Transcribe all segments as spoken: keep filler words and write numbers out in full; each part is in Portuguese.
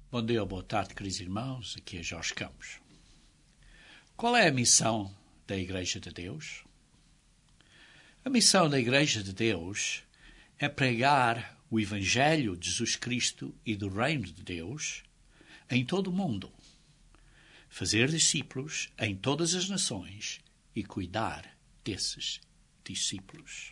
Bom dia, boa tarde, queridos irmãos. Aqui é Jorge Campos. Qual é a missão da Igreja de Deus? A missão da Igreja de Deus é pregar o Evangelho de Jesus Cristo e do Reino de Deus em todo o mundo, fazer discípulos em todas as nações e cuidar desses discípulos.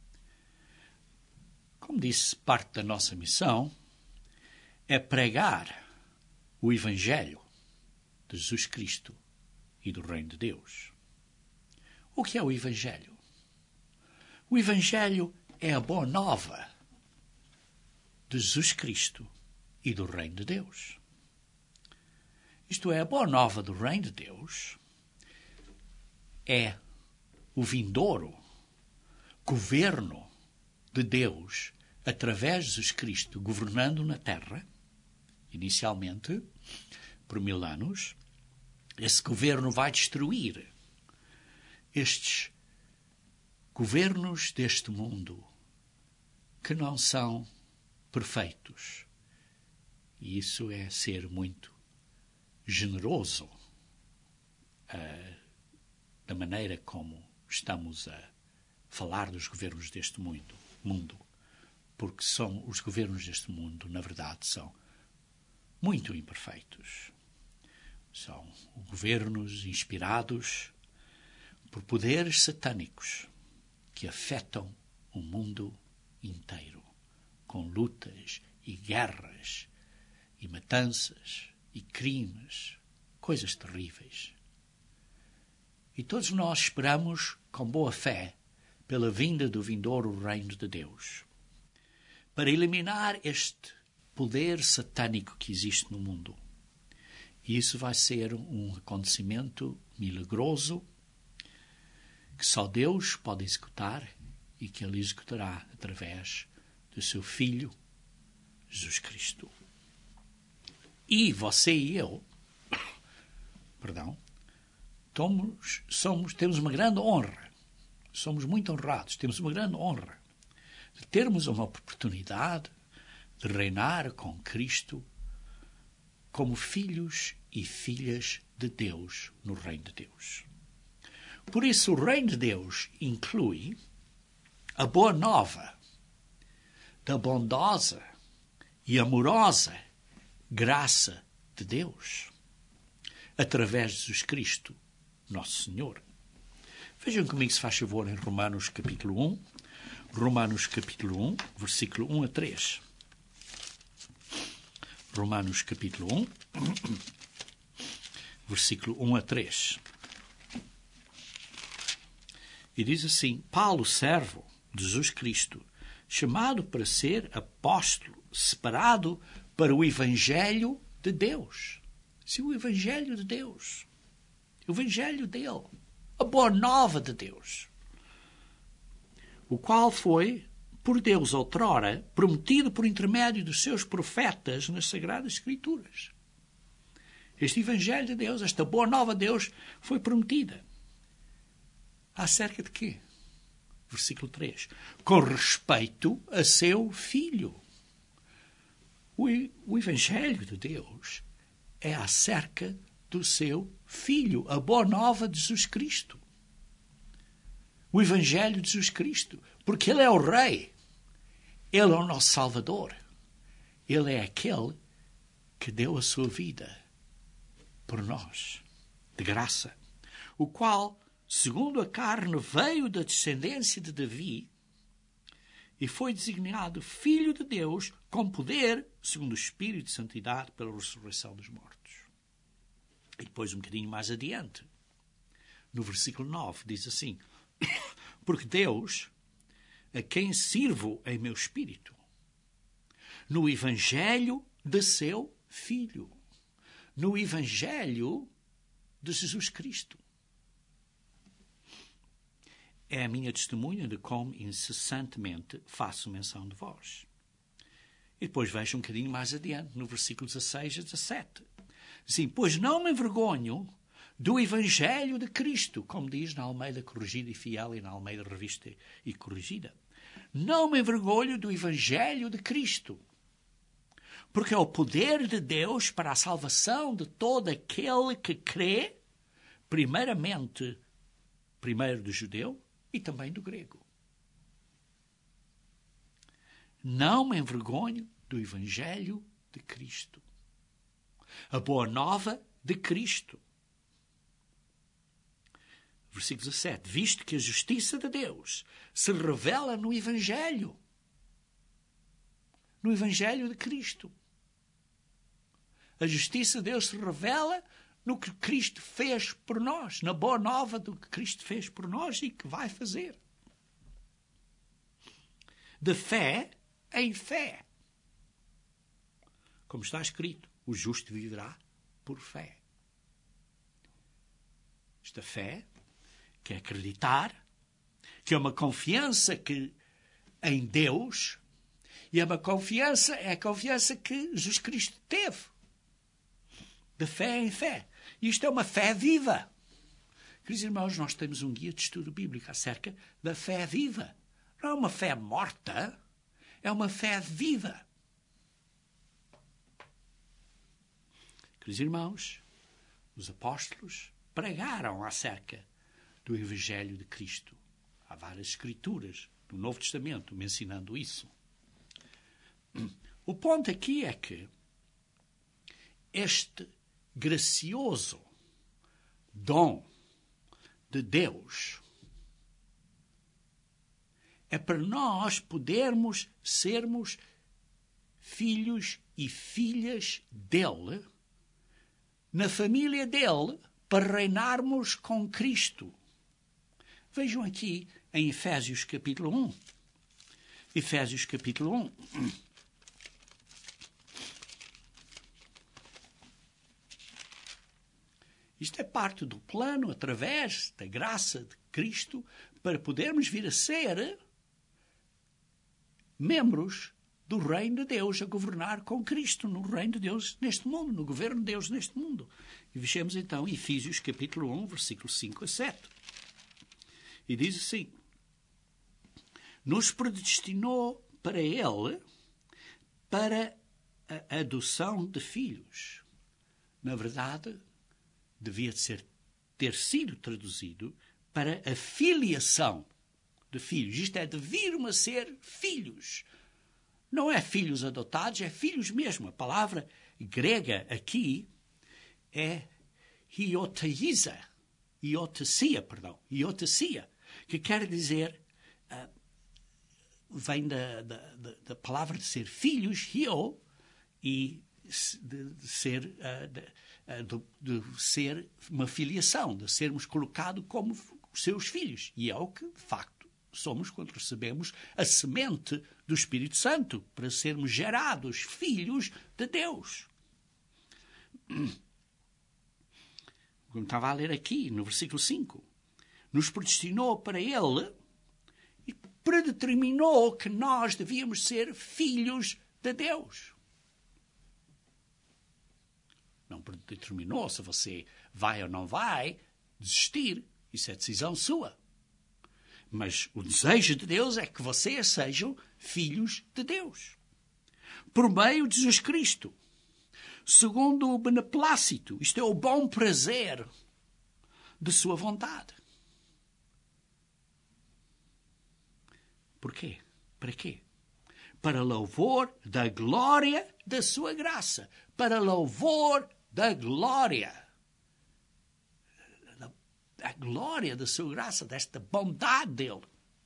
Como disse, parte da nossa missão é pregar o Evangelho de Jesus Cristo e do Reino de Deus. O que é o Evangelho? O Evangelho é a boa nova de Jesus Cristo e do Reino de Deus. Isto é, a boa nova do Reino de Deus é o vindouro governo de Deus através de Jesus Cristo governando na terra, inicialmente, por mil anos. Esse governo vai destruir estes governos deste mundo que não são perfeitos. E isso é ser muito generoso uh, da maneira como estamos a falar dos governos deste mundo, mundo, porque são os governos deste mundo, na verdade, são muito imperfeitos. São governos inspirados por poderes satânicos que afetam o mundo inteiro, com lutas e guerras e matanças e crimes, coisas terríveis. E todos nós esperamos, com boa fé, pela vinda do vindouro Reino de Deus, para eliminar este poder satânico que existe no mundo. E isso vai ser um acontecimento milagroso que só Deus pode executar e que Ele executará através do seu Filho, Jesus Cristo. E você e eu, perdão, somos, somos, temos uma grande honra, somos muito honrados, temos uma grande honra de termos uma oportunidade de reinar com Cristo como filhos e filhas de Deus no Reino de Deus. Por isso, o Reino de Deus inclui a boa nova da bondosa e amorosa graça de Deus através de Jesus Cristo, nosso Senhor. Vejam comigo, se faz favor, em Romanos capítulo um, Romanos capítulo um, versículo um a três. Romanos capítulo um, versículo um a três. E diz assim: Paulo, servo de Jesus Cristo, chamado para ser apóstolo, separado para o Evangelho de Deus. Se o Evangelho de Deus, o Evangelho dele, a boa nova de Deus, o qual foi por Deus outrora prometido por intermédio dos seus profetas nas Sagradas Escrituras. Este Evangelho de Deus, esta boa nova de Deus, foi prometida. Acerca de quê? Versículo três. Com respeito a seu Filho. O, o Evangelho de Deus é acerca do seu Filho, a boa nova de Jesus Cristo. O Evangelho de Jesus Cristo, porque Ele é o Rei, Ele é o nosso Salvador, Ele é aquele que deu a sua vida por nós, de graça, o qual, segundo a carne, veio da descendência de Davi e foi designado Filho de Deus com poder, segundo o Espírito de Santidade, pela ressurreição dos mortos. E depois, um bocadinho mais adiante, no versículo nove, diz assim: porque Deus, a quem sirvo em meu espírito, no Evangelho de seu Filho, no Evangelho de Jesus Cristo, é a minha testemunha de como incessantemente faço menção de vós. E depois vejo um bocadinho mais adiante, no versículo dezasseis a dezassete. Sim, pois não me envergonho do Evangelho de Cristo, como diz na Almeida Corrigida e Fiel e na Almeida Revista e Corrigida. Não me envergonho do Evangelho de Cristo, Porque é o poder de Deus para a salvação de todo aquele que crê, primeiramente, primeiro do judeu e também do grego. Não me envergonho do Evangelho de Cristo. A boa nova de Cristo. Versículo dezassete. Visto que a justiça de Deus se revela no Evangelho. No Evangelho de Cristo. A justiça de Deus se revela no que Cristo fez por nós. Na boa nova do que Cristo fez por nós e que vai fazer. De fé em fé. Como está escrito, o justo viverá por fé. Esta fé, que é acreditar, que é uma confiança que, em Deus, e é uma confiança, é a confiança que Jesus Cristo teve. De fé em fé. Isto é uma fé viva. Queridos irmãos, nós temos um guia de estudo bíblico acerca da fé viva. Não é uma fé morta, é uma fé viva. Queridos irmãos, os apóstolos pregaram acerca do Evangelho de Cristo. Há várias escrituras do Novo Testamento me ensinando isso. O ponto aqui é que este gracioso dom de Deus é para nós podermos sermos filhos e filhas dele, na família dele, para reinarmos com Cristo. Vejam aqui em Efésios capítulo um. Efésios capítulo um. Isto é parte do plano, através da graça de Cristo, para podermos vir a ser membros do reino de Deus, a governar com Cristo no reino de Deus neste mundo, no governo de Deus neste mundo. E vejamos então Efésios capítulo um, versículos cinco a sete. E diz assim: nos predestinou para Ele para a adoção de filhos. Na verdade, devia de ser, ter sido traduzido para a filiação de filhos. Isto é, de virmos a ser filhos. Não é filhos adotados, é filhos mesmo. A palavra grega aqui é hioteisa, hiotesia, perdão, hiotesia, que quer dizer, uh, vem da, da, da palavra de ser filhos, hio, e de, de ser uh, de, de, de ser uma filiação, de sermos colocados como seus filhos. E é o que, de facto, somos quando recebemos a semente do Espírito Santo, para sermos gerados filhos de Deus. Como estava a ler aqui, no versículo cinco. Nos predestinou para Ele e predeterminou que nós devíamos ser filhos de Deus. Não predeterminou se você vai ou não vai desistir. Isso é decisão sua. Mas o desejo de Deus é que vocês sejam filhos de Deus. Por meio de Jesus Cristo. Segundo o beneplácito. Isto é o bom prazer de sua vontade. Por quê? Para quê? Para louvor da glória da sua graça. Para louvor da glória. A glória da sua graça, desta bondade dele,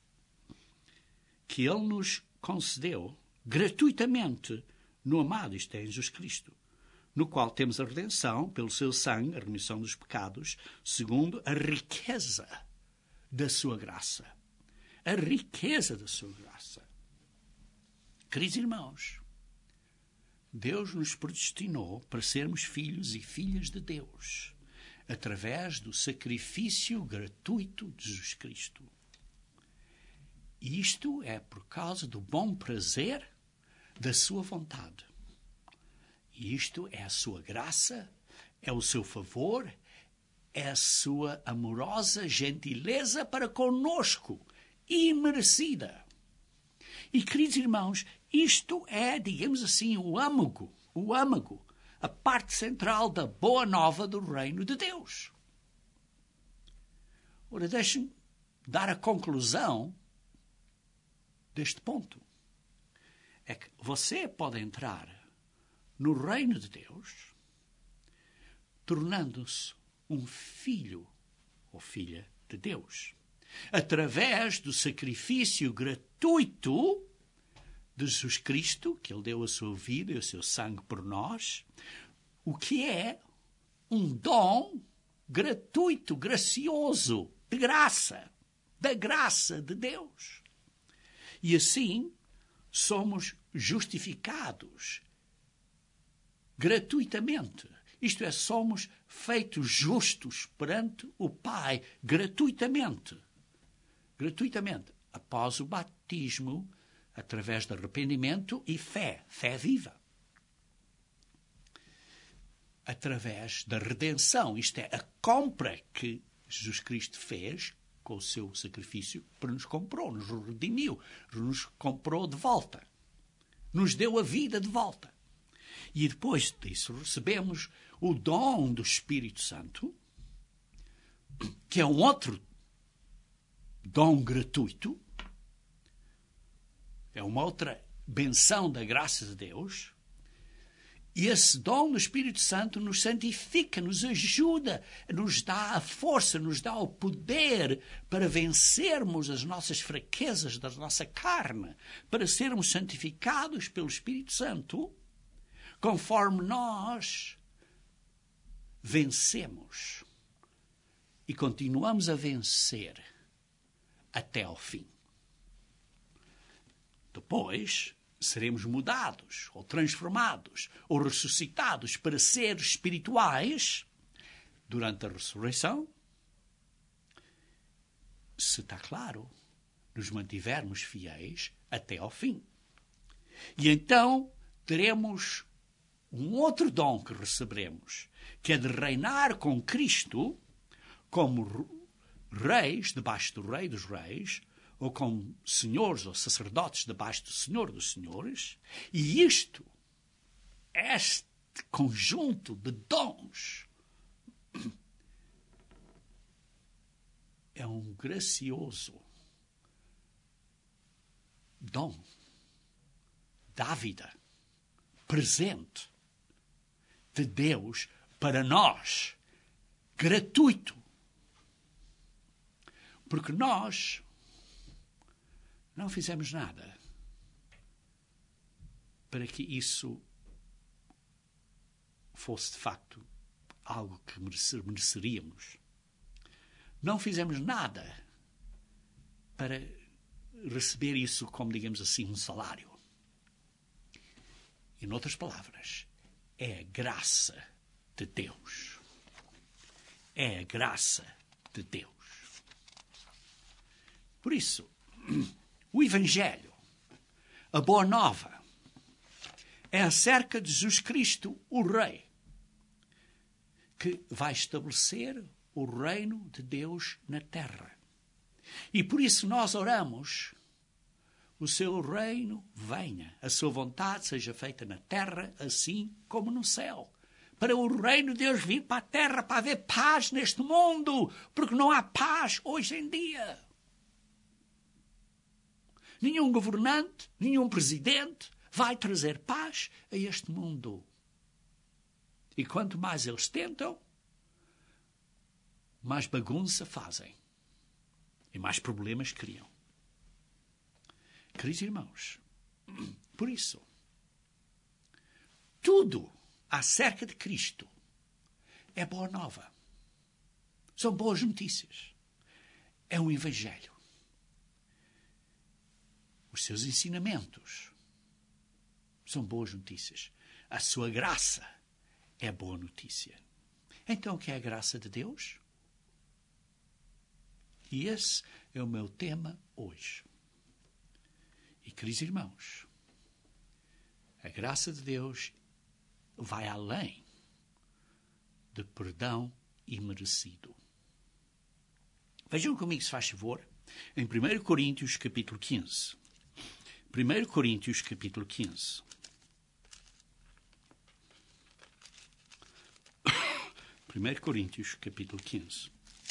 que ele nos concedeu gratuitamente no amado, isto é, em Jesus Cristo, no qual temos a redenção pelo seu sangue, a remissão dos pecados, segundo a riqueza da sua graça. A riqueza da sua graça. Queridos irmãos, Deus nos predestinou para sermos filhos e filhas de Deus, através do sacrifício gratuito de Jesus Cristo. E isto é por causa do bom prazer da sua vontade. E isto é a sua graça, é o seu favor, é a sua amorosa gentileza para conosco, imerecida. E, queridos irmãos, isto é, digamos assim, o âmago, o âmago, a parte central da boa nova do reino de Deus. Ora, deixem-me dar a conclusão deste ponto. É que você pode entrar no reino de Deus tornando-se um filho ou filha de Deus, através do sacrifício gratuito de Jesus Cristo, que Ele deu a sua vida e o seu sangue por nós, o que é um dom gratuito, gracioso, de graça, da graça de Deus. E assim somos justificados gratuitamente. Isto é, somos feitos justos perante o Pai gratuitamente. Gratuitamente, após o batismo, através de arrependimento e fé, fé viva. Através da redenção, isto é, a compra que Jesus Cristo fez com o seu sacrifício para nos comprou, nos redimiu, nos comprou de volta, nos deu a vida de volta. E depois disso recebemos o dom do Espírito Santo, que é um outro dom gratuito, é uma outra benção da graça de Deus. E esse dom do Espírito Santo nos santifica, nos ajuda, nos dá a força, nos dá o poder para vencermos as nossas fraquezas da nossa carne, para sermos santificados pelo Espírito Santo, conforme nós vencemos e continuamos a vencer até ao fim. Depois seremos mudados, ou transformados, ou ressuscitados para seres espirituais durante a ressurreição, se está claro, nos mantivermos fiéis até ao fim. E então teremos um outro dom que receberemos, que é de reinar com Cristo como reis debaixo do Rei dos Reis, ou como senhores ou sacerdotes debaixo do Senhor dos Senhores. E isto, este conjunto de dons, é um gracioso dom, dávida, presente de Deus para nós, gratuito. Porque nós não fizemos nada para que isso fosse de facto algo que mereceríamos. Não fizemos nada para receber isso como, digamos assim, um salário. Em outras palavras, é a graça de Deus. É a graça de Deus. Por isso, o Evangelho, a Boa Nova, é acerca de Jesus Cristo, o Rei, que vai estabelecer o reino de Deus na terra. E por isso nós oramos: o seu reino venha, a sua vontade seja feita na terra, assim como no céu. Para o reino de Deus vir para a terra, para haver paz neste mundo, porque não há paz hoje em dia. Nenhum governante, nenhum presidente vai trazer paz a este mundo. E quanto mais eles tentam, mais bagunça fazem. E mais problemas criam. Queridos irmãos, por isso, tudo acerca de Cristo é boa nova. São boas notícias. É um Evangelho. Os seus ensinamentos são boas notícias. A sua graça é boa notícia. Então, o que é a graça de Deus? E esse é o meu tema hoje. E, queridos irmãos, a graça de Deus vai além de perdão imerecido. Vejam comigo, se faz favor, em primeiro Coríntios, capítulo quinze. primeiro Coríntios, capítulo quinze. primeiro Coríntios, capítulo quinze.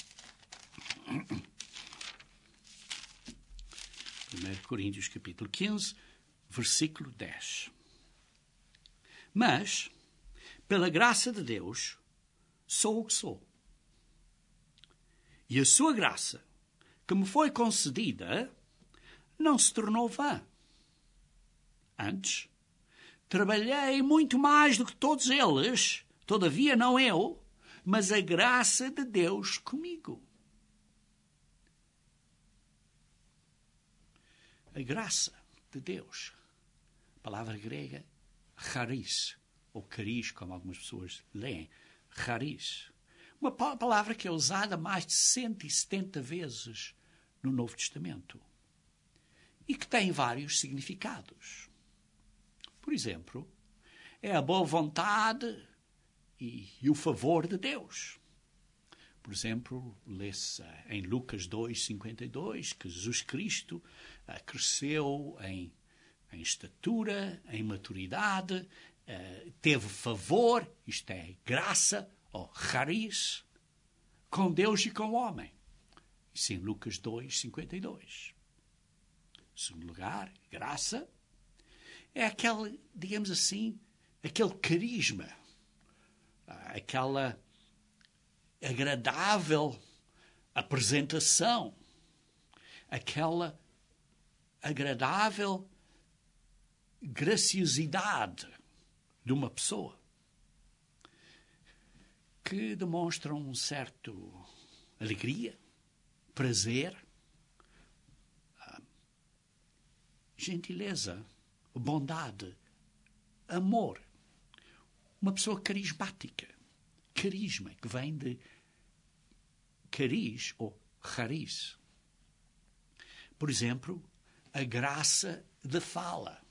primeiro Coríntios, capítulo quinze, versículo dez. Mas, pela graça de Deus, sou o que sou. E a sua graça, que me foi concedida, não se tornou vã. Antes, trabalhei muito mais do que todos eles, todavia não eu, mas a graça de Deus comigo. A graça de Deus. A palavra grega, charis, ou caris, como algumas pessoas leem. Charis. Uma palavra que é usada mais de cento e setenta vezes no Novo Testamento. E que tem vários significados. Por exemplo, é a boa vontade e, e o favor de Deus. Por exemplo, lê-se em Lucas dois, cinquenta e dois, que Jesus Cristo uh, cresceu em, em estatura, em maturidade, uh, teve favor, isto é, graça, ou charis, com Deus e com o homem. Isso em Lucas dois, cinquenta e dois. Em segundo lugar, graça é aquele, digamos assim, aquele carisma, aquela agradável apresentação, aquela agradável graciosidade de uma pessoa que demonstra um certo alegria, prazer, gentileza, bondade, amor. Uma pessoa carismática. Carisma, que vem de cariz ou charis. Por exemplo, a graça de fala.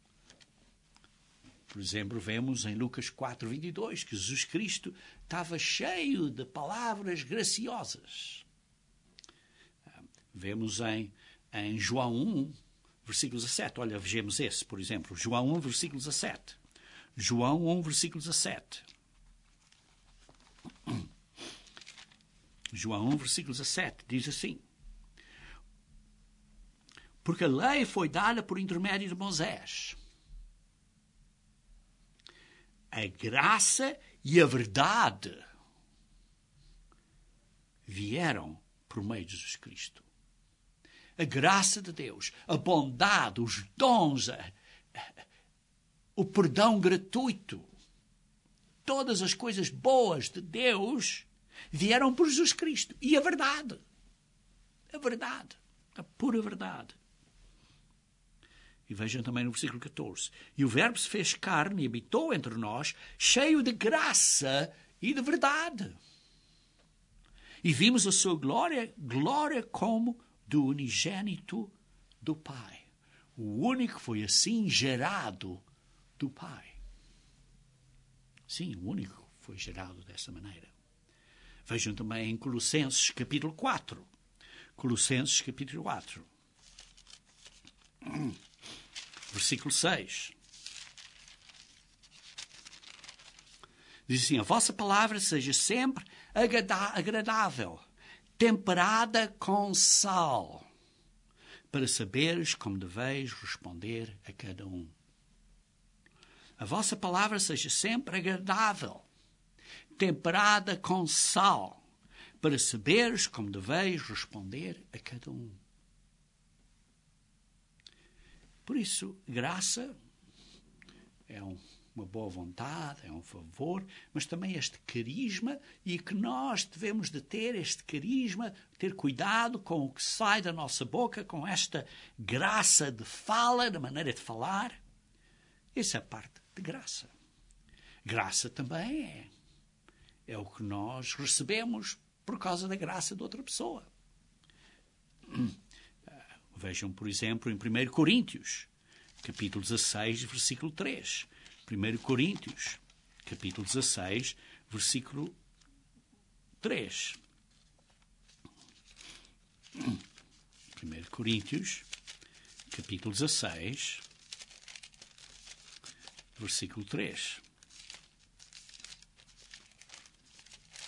Por exemplo, vemos em Lucas quatro, vinte e dois, que Jesus Cristo estava cheio de palavras graciosas. Vemos em, em João um, versículo dezassete. Olha, vejamos esse, por exemplo. João um, versículo dezassete. João um, versículo dezassete. João um, versículo dezassete, diz assim: porque a lei foi dada por intermédio de Moisés. A graça e a verdade vieram por meio de Jesus Cristo. A graça de Deus, a bondade, os dons, a, a, o perdão gratuito, todas as coisas boas de Deus vieram por Jesus Cristo. E a verdade. A verdade. A pura verdade. E vejam também no versículo catorze. E o Verbo se fez carne e habitou entre nós, cheio de graça e de verdade. E vimos a sua glória, glória como do unigênito do Pai. O único que foi assim gerado do Pai. Sim, o único foi gerado dessa maneira. Vejam também em Colossenses capítulo quatro. Colossenses capítulo quatro. Versículo seis. Diz assim: a vossa palavra seja sempre agradável, temperada com sal, para saberes como deveis responder a cada um. A vossa palavra seja sempre agradável, temperada com sal, para saberes como deveis responder a cada um. Por isso, graça é um, uma boa vontade, é um favor, mas também este carisma, e que nós devemos de ter este carisma, ter cuidado com o que sai da nossa boca, com esta graça de fala, da maneira de falar. Essa é a parte de graça. Graça também é, é o que nós recebemos por causa da graça de outra pessoa. Vejam, por exemplo, em primeiro Coríntios, capítulo dezasseis, versículo três. primeiro Coríntios, capítulo dezasseis, versículo três. primeiro Coríntios, capítulo dezasseis, versículo três.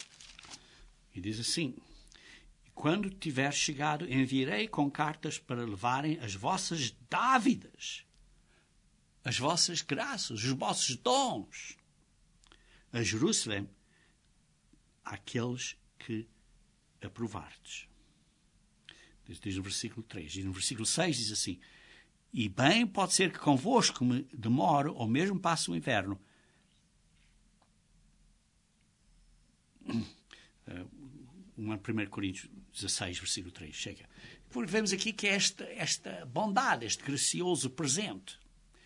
E diz assim: quando tiver chegado, enviarei com cartas para levarem as vossas dávidas, as vossas graças, os vossos dons a Jerusalém, àqueles que aprovardes. Diz, diz no versículo três. E no versículo seis diz assim: e bem pode ser que convosco me demore, ou mesmo passe o inverno. Uh, primeiro Coríntios dezasseis, versículo três. Chega. Porque vemos aqui que é esta, esta bondade, este gracioso presente.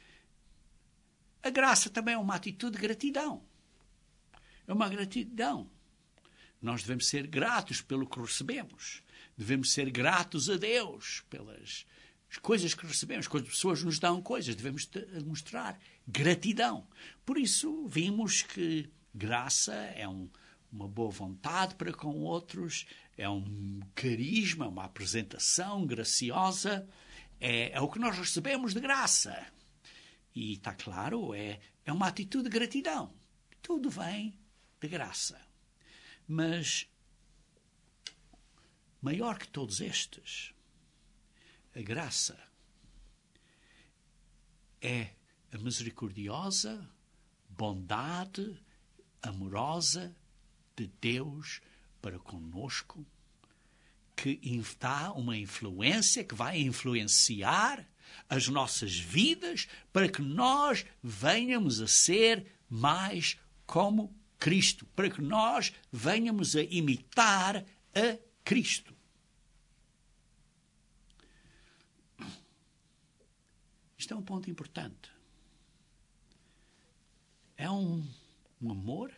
A graça também é uma atitude de gratidão. É uma gratidão. Nós devemos ser gratos pelo que recebemos. Devemos ser gratos a Deus pelas coisas que recebemos. Quando as pessoas nos dão coisas, devemos mostrar gratidão. Por isso, vimos que graça é um, uma boa vontade para com outros, é um carisma, uma apresentação graciosa. É, é o que nós recebemos de graça. E está claro, é, é uma atitude de gratidão. Tudo vem de graça. Mas, maior que todos estes, a graça é a misericordiosa bondade amorosa de Deus para conosco, que dá uma influência, que vai influenciar as nossas vidas para que nós venhamos a ser mais como Cristo, para que nós venhamos a imitar a Cristo. Isto é um ponto importante. É um, um amor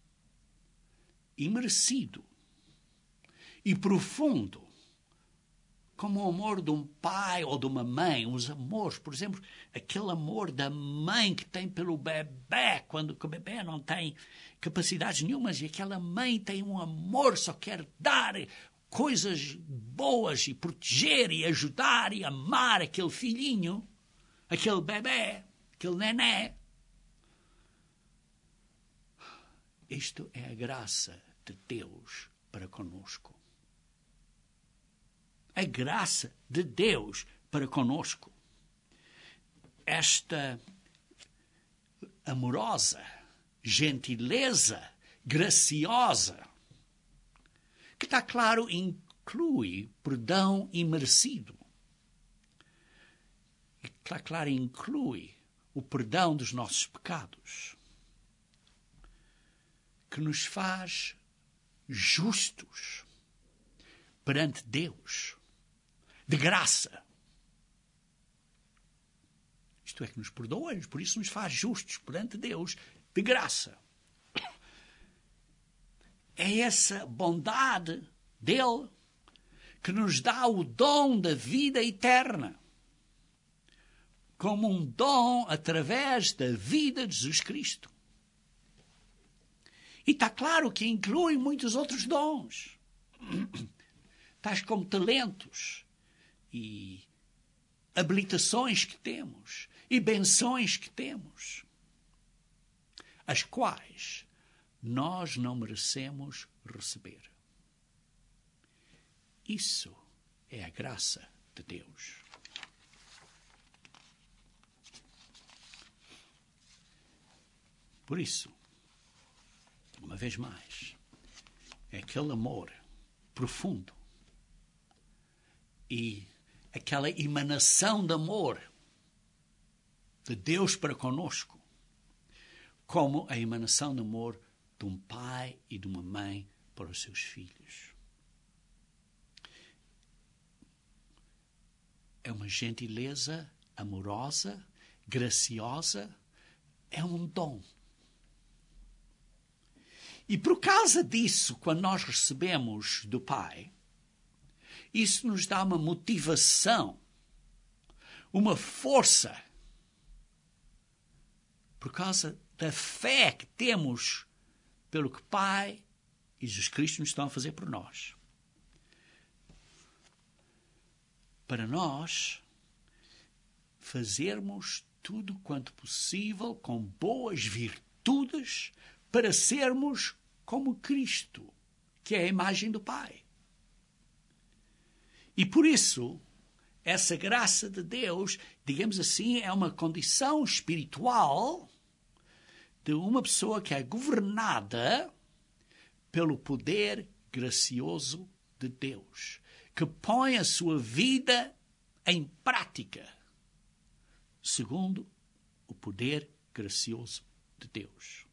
imerecido e profundo, como o amor de um pai ou de uma mãe. Os amores, por exemplo, aquele amor da mãe que tem pelo bebê, quando o bebê não tem capacidades nenhumas, e aquela mãe tem um amor, só quer dar coisas boas e proteger e ajudar e amar aquele filhinho, aquele bebê, aquele nené. Isto é a graça de Deus para conosco. A graça de Deus para conosco. Esta amorosa, gentileza, graciosa, que está claro, inclui perdão imerecido. Está claro, inclui o perdão dos nossos pecados, que nos faz justos perante Deus, de graça. Isto é, que nos perdoa, por isso nos faz justos perante Deus, de graça. É essa bondade dele que nos dá o dom da vida eterna, como um dom através da vida de Jesus Cristo. E está claro que inclui muitos outros dons, tais como talentos e habilitações que temos e benções que temos, as quais nós não merecemos receber. Isso é a graça de Deus. Por isso, uma vez mais, é aquele amor profundo e aquela emanação de amor de Deus para conosco, como a emanação de amor de um pai e de uma mãe para os seus filhos. É uma gentileza amorosa, graciosa, é um dom. E por causa disso, quando nós recebemos do Pai, isso nos dá uma motivação, uma força, por causa da fé que temos pelo que Pai e Jesus Cristo nos estão a fazer por nós. Para nós fazermos tudo quanto possível com boas virtudes para sermos como Cristo, que é a imagem do Pai. E por isso, essa graça de Deus, digamos assim, é uma condição espiritual de uma pessoa que é governada pelo poder gracioso de Deus, que põe a sua vida em prática, segundo o poder gracioso de Deus.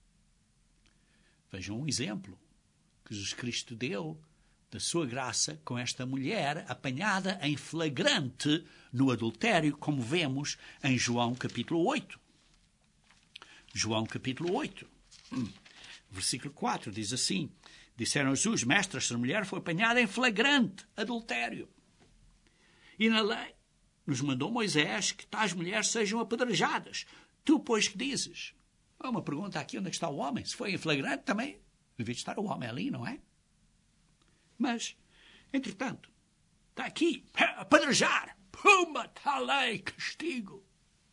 Vejam um exemplo que Jesus Cristo deu da sua graça com esta mulher apanhada em flagrante no adultério, como vemos em João capítulo oito. João capítulo oito, versículo quatro, diz assim: disseram a Jesus: mestre, esta mulher foi apanhada em flagrante adultério. E na lei nos mandou Moisés que tais mulheres sejam apedrejadas. Tu, pois, que dizes? Há uma pergunta aqui: onde é que está o homem? Se foi em flagrante também, devia estar o homem ali, não é? Mas, entretanto, está aqui, apedrejar. Puma, está a lei, castigo.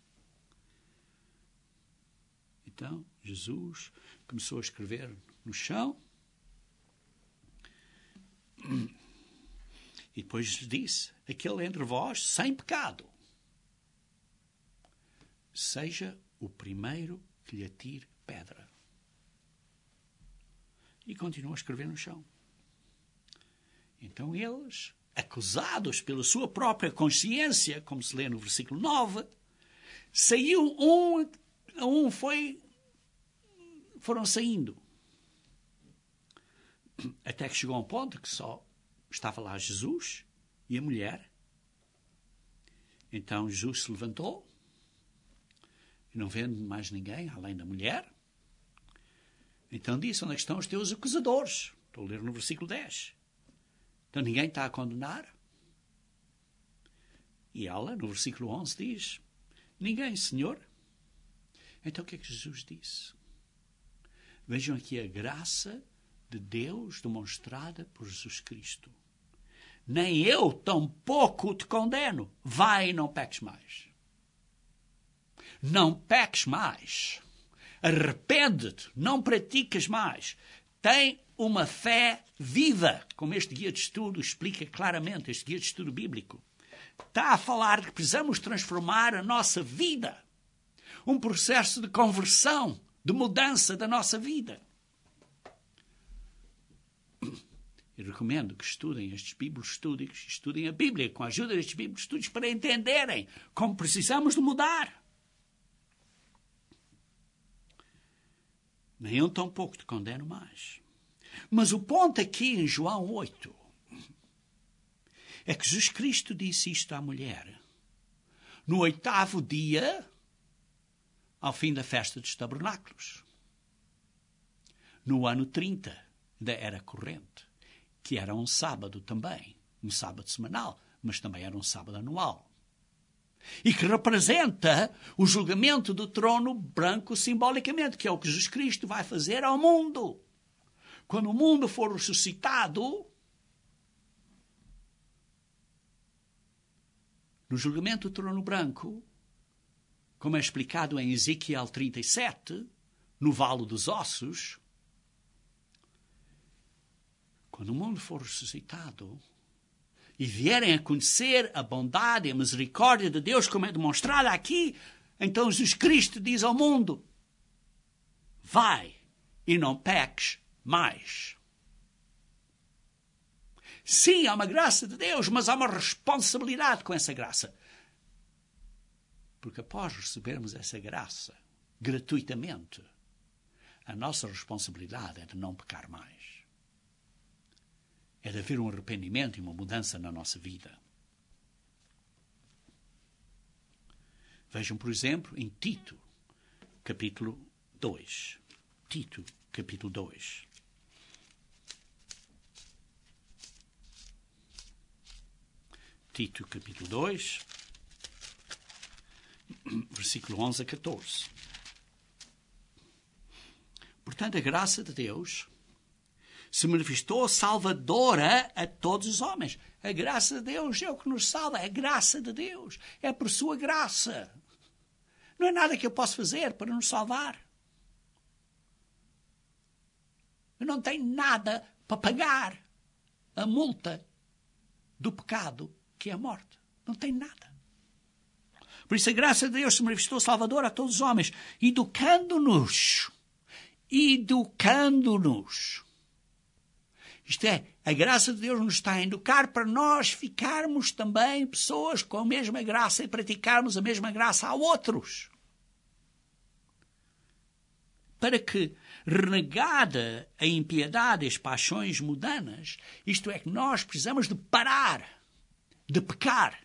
Então, Jesus começou a escrever no chão e depois disse: aquele entre vós sem pecado, seja o primeiro que lhe atire pedra. E continuou a escrever no chão. Então eles, acusados pela sua própria consciência, como se lê no versículo nove, saiu um a um, foi, foram saindo. Até que chegou a um ponto que só estava lá Jesus e a mulher. Então Jesus se levantou e, não vendo mais ninguém além da mulher, então disse: onde é que estão os teus acusadores? Estou a ler no versículo dez. Então ninguém está a condenar? E ela, no versículo onze, diz: ninguém, Senhor. Então o que é que Jesus disse? Vejam aqui a graça de Deus demonstrada por Jesus Cristo. Nem eu tampouco te condeno. Vai e não peques mais. Não peques mais. Arrepende-te. Não praticas mais. Tem uma fé viva, como este guia de estudo explica claramente, este guia de estudo bíblico. Está a falar que precisamos transformar a nossa vida. Um processo de conversão, de mudança da nossa vida. Eu recomendo que estudem estes bíblicos estudos, estudem a Bíblia com a ajuda destes bíblicos estudos para entenderem como precisamos de mudar. Nem eu tão pouco te condeno mais. Mas o ponto aqui em João oito é que Jesus Cristo disse isto à mulher no oitavo dia, ao fim da festa dos tabernáculos, no ano trinta da era corrente, que era um sábado também, um sábado semanal, mas também era um sábado anual, e que representa o julgamento do trono branco simbolicamente, que é o que Jesus Cristo vai fazer ao mundo. Quando o mundo for ressuscitado, no julgamento do trono branco, como é explicado em Ezequiel trinta e sete, no Vale dos Ossos, quando o mundo for ressuscitado e vierem a conhecer a bondade e a misericórdia de Deus, como é demonstrada aqui, então Jesus Cristo diz ao mundo: vai e não peques mais. Sim, há uma graça de Deus, mas há uma responsabilidade com essa graça. Porque após recebermos essa graça gratuitamente, a nossa responsabilidade é de não pecar mais. É de haver um arrependimento e uma mudança na nossa vida. Vejam, por exemplo, em Tito, capítulo dois. Tito, capítulo dois. Tito, capítulo dois, versículo onze a catorze. Portanto, a graça de Deus se manifestou salvadora a todos os homens. A graça de Deus é o que nos salva. É a graça de Deus. É por sua graça. Não é nada que eu possa fazer para nos salvar. não tem nada para pagar a multa do pecado, que é a morte. Não tem nada. Por isso a graça de Deus se manifestou salvadora a todos os homens, educando-nos. Educando-nos. Isto é, a graça de Deus nos está a educar para nós ficarmos também pessoas com a mesma graça e praticarmos a mesma graça a outros. Para que, renegada a impiedade e as paixões mundanas, isto é, que nós precisamos de parar, de pecar.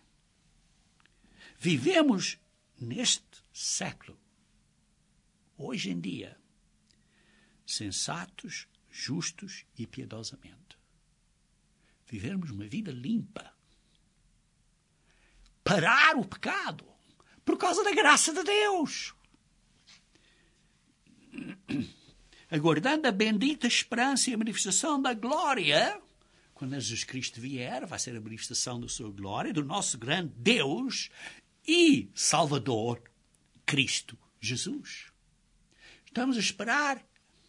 Vivemos neste século, hoje em dia, sensatos, justos e piedosamente. Vivermos uma vida limpa. Parar o pecado por causa da graça de Deus. Aguardando a bendita esperança e a manifestação da glória, quando Jesus Cristo vier, vai ser a manifestação da sua glória, do nosso grande Deus e Salvador, Cristo Jesus. Estamos a esperar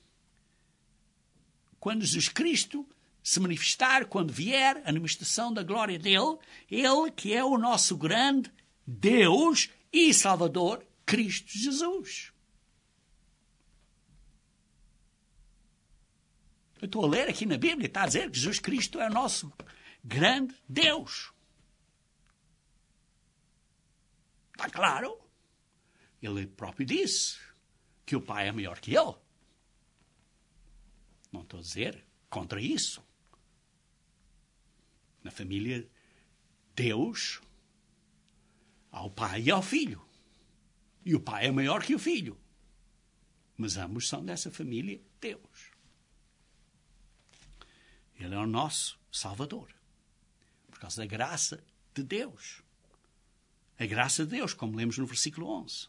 quando Jesus Cristo se manifestar, quando vier a manifestação da glória dele, ele que é o nosso grande Deus e Salvador, Cristo Jesus. Eu estou a ler aqui na Bíblia, está a dizer que Jesus Cristo é o nosso grande Deus. Está claro? Ele próprio disse que o Pai é maior que ele. Não estou a dizer contra isso. Na família Deus, há o Pai e há o Filho. E o Pai é maior que o Filho. Mas ambos são dessa família Deus. Ele é o nosso Salvador. Por causa da graça de Deus. A graça de Deus, como lemos no versículo onze.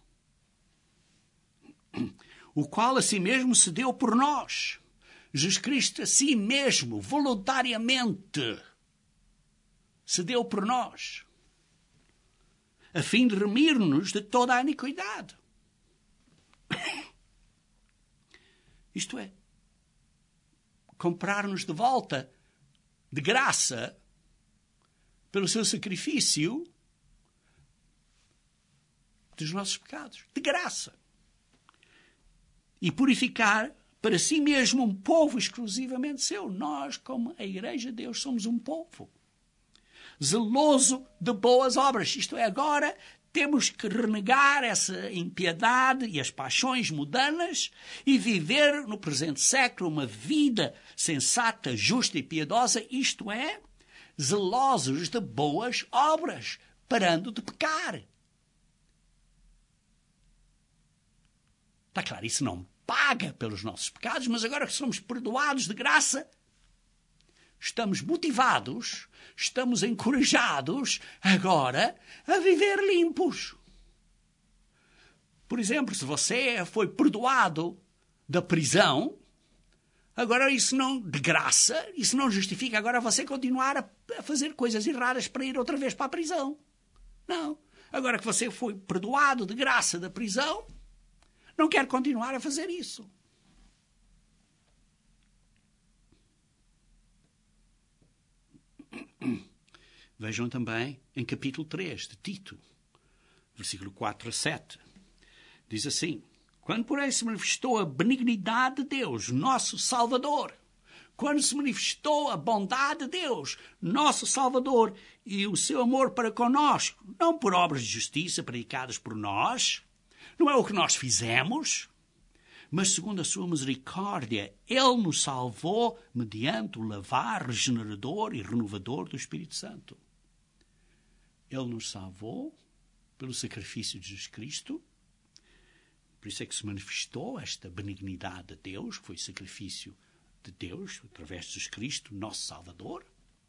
O qual assim mesmo se deu por nós. Jesus Cristo a si mesmo, voluntariamente, se deu por nós, a fim de remir-nos de toda a iniquidade. Isto é, comprar-nos de volta, de graça, pelo seu sacrifício, dos nossos pecados, de graça. E purificar para si mesmo um povo exclusivamente seu. Nós, como a Igreja de Deus, somos um povo zeloso de boas obras. Isto é, agora temos que renegar essa impiedade e as paixões mundanas e viver no presente século uma vida sensata, justa e piedosa, isto é, zelosos de boas obras, parando de pecar. Está claro, isso não paga pelos nossos pecados, mas agora que somos perdoados de graça, estamos motivados, estamos encorajados agora a viver limpos. Por exemplo, se você foi perdoado da prisão, agora isso não, de graça, isso não justifica agora você continuar a, a fazer coisas erradas para ir outra vez para a prisão. Não. Agora que você foi perdoado de graça da prisão, não quer continuar a fazer isso. Vejam também em capítulo três de Tito, versículo quatro a sete. Diz assim: quando, porém, se manifestou a benignidade de Deus, nosso Salvador, quando se manifestou a bondade de Deus, nosso Salvador, e o seu amor para conosco, não por obras de justiça praticadas por nós, não é o que nós fizemos, mas segundo a sua misericórdia, Ele nos salvou mediante o lavar regenerador e renovador do Espírito Santo. Ele nos salvou pelo sacrifício de Jesus Cristo. Por isso é que se manifestou esta benignidade de Deus, que foi o sacrifício de Deus, através de Jesus Cristo, nosso Salvador.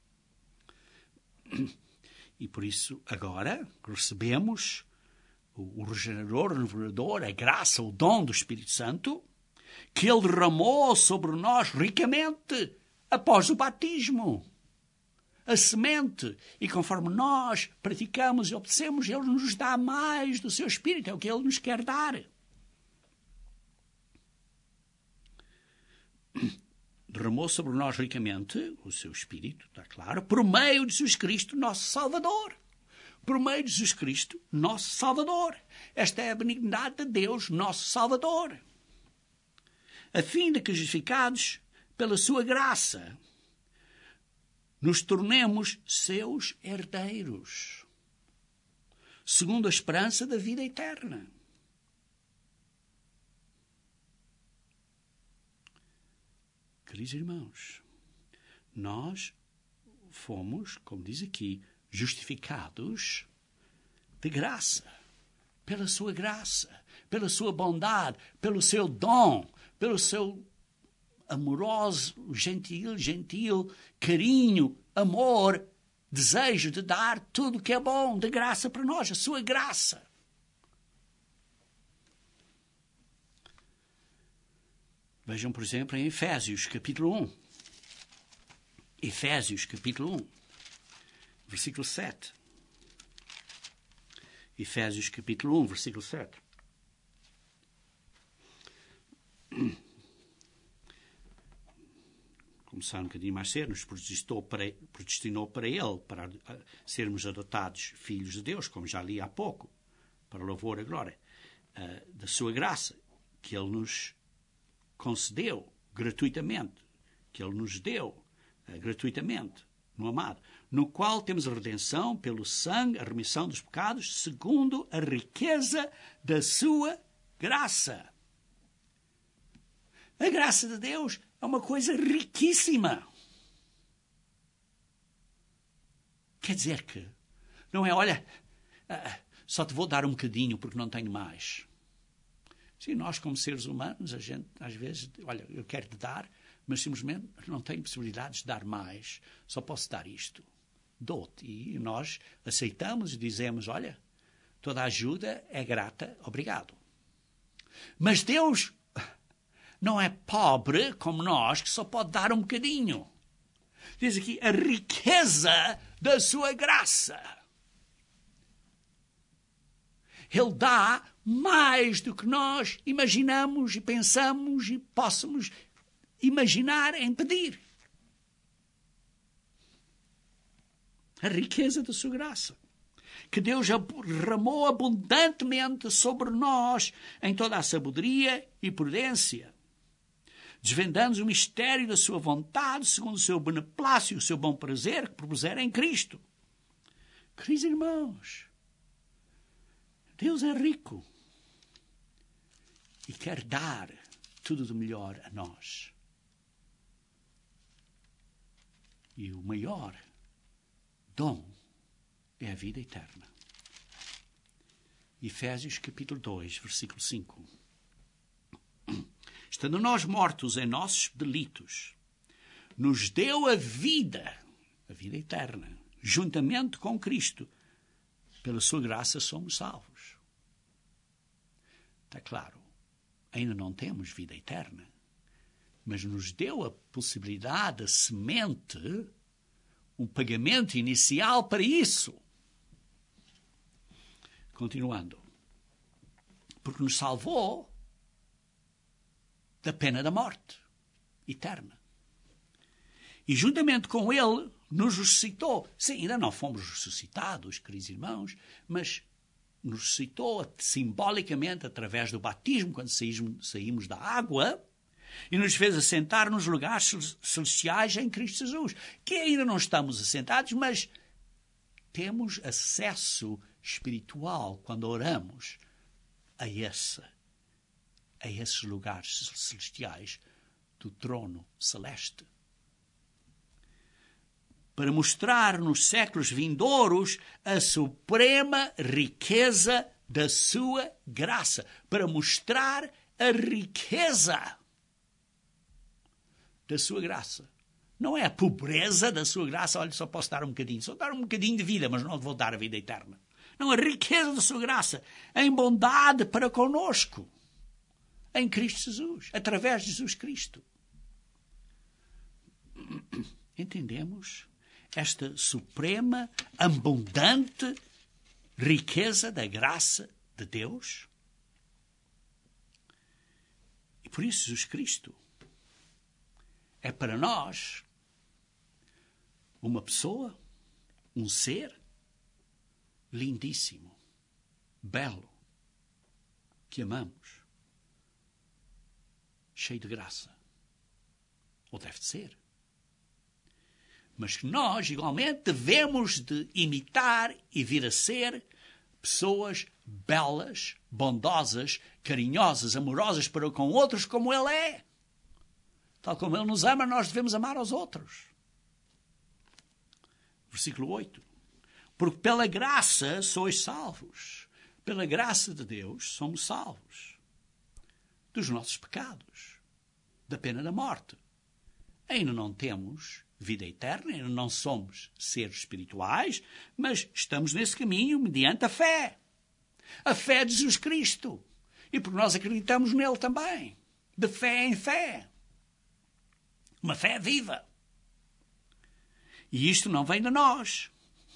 E por isso, agora, recebemos o regenerador, o renovador, a graça, o dom do Espírito Santo, que Ele derramou sobre nós ricamente após o batismo. A semente. E conforme nós praticamos e obedecemos, Ele nos dá mais do seu Espírito. É o que Ele nos quer dar. derramou sobre nós ricamente o seu Espírito, está claro, por meio de Jesus Cristo, nosso Salvador. Por meio de Jesus Cristo, nosso Salvador. Esta é a benignidade de Deus, nosso Salvador. A fim de que, justificados pela sua graça, nos tornemos seus herdeiros, segundo a esperança da vida eterna. Queridos irmãos, nós fomos, como diz aqui, justificados de graça, pela sua graça, pela sua bondade, pelo seu dom, pelo seu amoroso, gentil, gentil, carinho, amor, desejo de dar tudo o que é bom, de graça para nós, a sua graça. Vejam, por exemplo, em Efésios, capítulo um. Efésios, capítulo um, versículo sete. Efésios, capítulo um, versículo sete. Começar um bocadinho mais cedo, nos predestinou para, predestinou para Ele, para sermos adotados filhos de Deus, como já li há pouco, para louvor e glória uh, da sua graça, que Ele nos concedeu gratuitamente, que Ele nos deu uh, gratuitamente, no amado, no qual temos a redenção pelo sangue, a remissão dos pecados, segundo a riqueza da sua graça. A graça de Deus é uma coisa riquíssima. Quer dizer que não é, olha, uh, só te vou dar um bocadinho porque não tenho mais. Sim, nós como seres humanos, a gente às vezes, olha, eu quero te dar, mas simplesmente não tenho possibilidades de dar mais, só posso dar isto. Dou-te. E nós aceitamos e dizemos, olha, toda a ajuda é grata, obrigado. Mas Deus não é pobre como nós, que só pode dar um bocadinho. Diz aqui, a riqueza da sua graça. Ele dá mais do que nós imaginamos e pensamos e possamos imaginar em pedir. A riqueza da sua graça. Que Deus derramou abundantemente sobre nós em toda a sabedoria e prudência, desvendando o mistério da sua vontade, segundo o seu beneplácito e o seu bom prazer que propuseram em Cristo. Queridos irmãos, Deus é rico e quer dar tudo do melhor a nós. E o maior dom é a vida eterna. Efésios capítulo dois, versículo cinco. Estando nós mortos em nossos delitos, nos deu a vida, a vida eterna, juntamente com Cristo. Pela sua graça somos salvos. Está claro, ainda não temos vida eterna, mas nos deu a possibilidade, a semente, um pagamento inicial para isso. Continuando. Porque nos salvou da pena da morte eterna. E juntamente com Ele nos ressuscitou. Sim, ainda não fomos ressuscitados, queridos irmãos, mas nos ressuscitou simbolicamente através do batismo, quando saímos, saímos da água, e nos fez assentar nos lugares celestiais em Cristo Jesus, que ainda não estamos assentados, mas temos acesso espiritual quando oramos a, esse, a esses lugares celestiais do trono celeste. Para mostrar nos séculos vindouros a suprema riqueza da sua graça. Para mostrar a riqueza da sua graça. Não é a pobreza da sua graça, olha, só posso dar um bocadinho. Só dar um bocadinho de vida, mas não vou dar a vida eterna. Não, a riqueza da sua graça, em bondade para conosco, em Cristo Jesus, através de Jesus Cristo. Entendemos esta suprema, abundante riqueza da graça de Deus? E por isso Jesus Cristo é para nós uma pessoa, um ser lindíssimo, belo, que amamos, cheio de graça. Ou deve de ser. Mas que nós, igualmente, devemos de imitar e vir a ser pessoas belas, bondosas, carinhosas, amorosas para com outros como Ele é. Tal como Ele nos ama, nós devemos amar aos outros. Versículo oito. Porque pela graça sois salvos. Pela graça de Deus somos salvos dos nossos pecados, da pena da morte. Ainda não temos vida eterna, ainda não somos seres espirituais, mas estamos nesse caminho mediante a fé. A fé de Jesus Cristo. E porque nós acreditamos nele também. De fé em fé. Uma fé viva. E isto não vem de nós.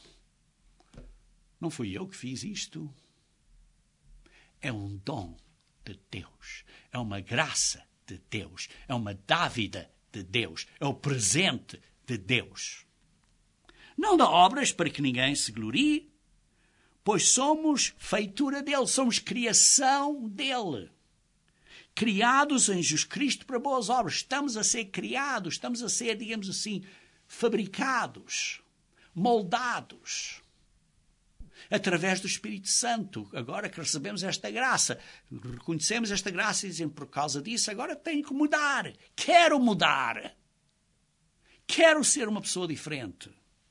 Não fui eu que fiz isto. É um dom de Deus. É uma graça de Deus. É uma dávida de Deus. É o presente de Deus. Não dá obras para que ninguém se glorie, pois somos feitura dele, somos criação dele. Criados em Jesus Cristo para boas obras. Estamos a ser criados, estamos a ser, digamos assim, fabricados, moldados, através do Espírito Santo. Agora que recebemos esta graça, reconhecemos esta graça e dizemos, por causa disso, agora tenho que mudar. Quero mudar. Quero ser uma pessoa diferente.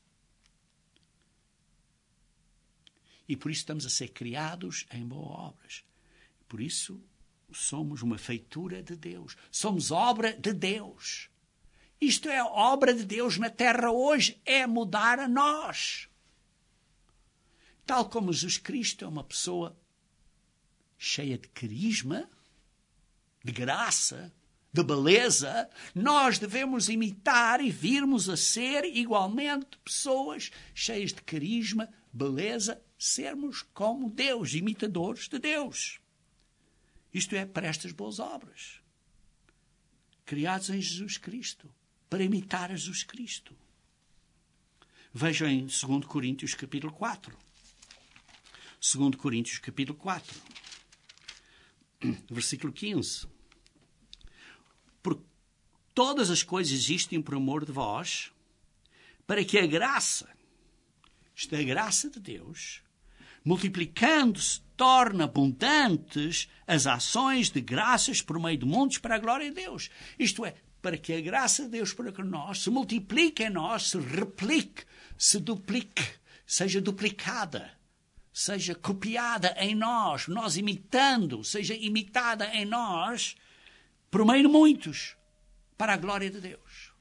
E por isso estamos a ser criados em boas obras. Por isso somos uma feitura de Deus. Somos obra de Deus. Isto é a obra de Deus na terra hoje. É mudar a nós. Tal como Jesus Cristo é uma pessoa cheia de carisma, de graça, de beleza, nós devemos imitar e virmos a ser igualmente pessoas cheias de carisma, beleza, sermos como Deus, imitadores de Deus. Isto é, para estas boas obras, criados em Jesus Cristo, para imitar a Jesus Cristo. Vejam em dois Coríntios capítulo quatro. dois Coríntios capítulo quatro, versículo quinze. Porque todas as coisas existem por amor de vós, para que a graça, isto é a graça de Deus, multiplicando-se, torna abundantes as ações de graças por meio de muitos para a glória de Deus. Isto é, para que a graça de Deus para com nós se multiplique em nós, se replique, se duplique, seja duplicada, seja copiada em nós, nós imitando, seja imitada em nós, por meio de muitos, para a glória de Deus.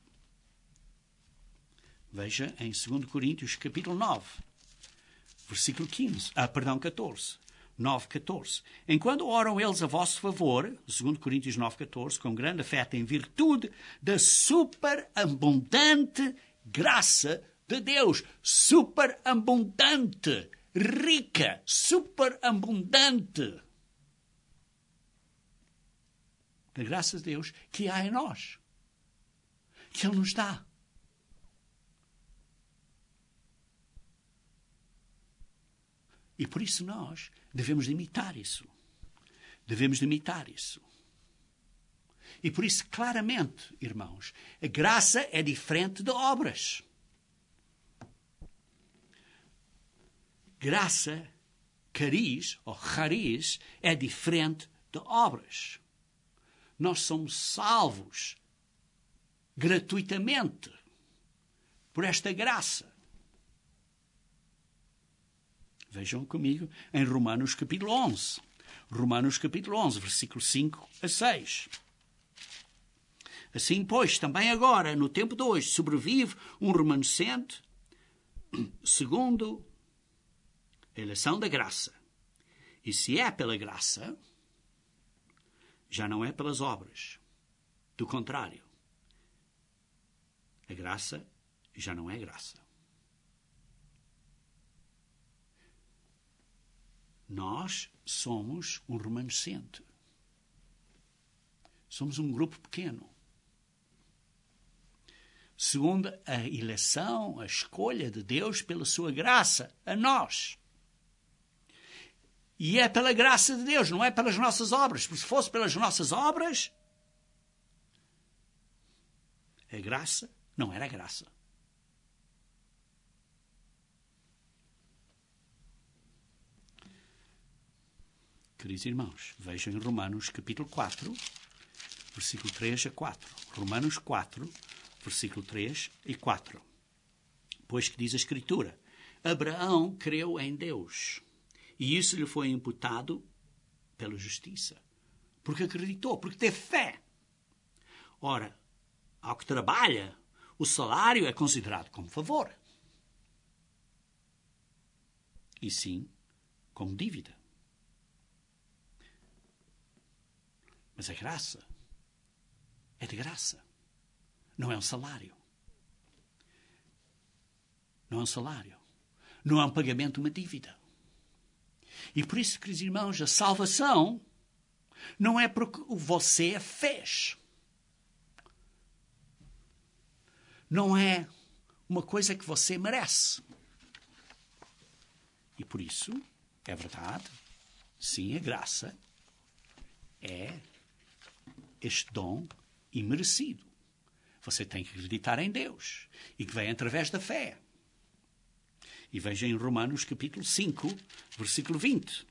Veja em dois Coríntios capítulo nove, versículo quinze, ah, perdão, catorze. nove, catorze. Enquanto oram eles a vosso favor, dois Coríntios nove, catorze, com grande afeto em virtude da superabundante graça de Deus. Superabundante, rica, superabundante. Da graça de Deus que há em nós, que Ele nos dá. E por isso nós devemos imitar isso. Devemos imitar isso. E por isso, claramente, irmãos, a graça é diferente de obras. Graça, cariz, ou chariz, é diferente de obras. Nós somos salvos gratuitamente por esta graça. Vejam comigo em Romanos capítulo onze. Romanos capítulo onze, versículo cinco a seis. Assim, pois, também agora, no tempo de hoje, sobrevive um remanescente segundo a eleição da graça. E se é pela graça, já não é pelas obras. Do contrário, a graça já não é graça. Nós somos um remanescente. Somos um grupo pequeno. segundo a eleição, a escolha de Deus pela sua graça a nós. E é pela graça de Deus, não é pelas nossas obras. Porque se fosse pelas nossas obras, a graça não era graça. Queridos irmãos, vejam em Romanos capítulo quatro, versículo três a quatro. Romanos quatro, versículo três e quatro. Pois que diz a Escritura: Abraão creu em Deus, e isso lhe foi imputado pela justiça. Porque acreditou, porque teve fé. Ora, ao que trabalha, o salário é considerado como favor. E sim, como dívida. Mas a graça é de graça. Não é um salário. Não é um salário. Não é um pagamento de uma dívida. E por isso, queridos irmãos, a salvação não é porque você fez. Não é uma coisa que você merece. E por isso, é verdade, sim, a graça é este dom imerecido. Você tem que acreditar em Deus e que vem através da fé. E veja em Romanos capítulo cinco, versículo vinte.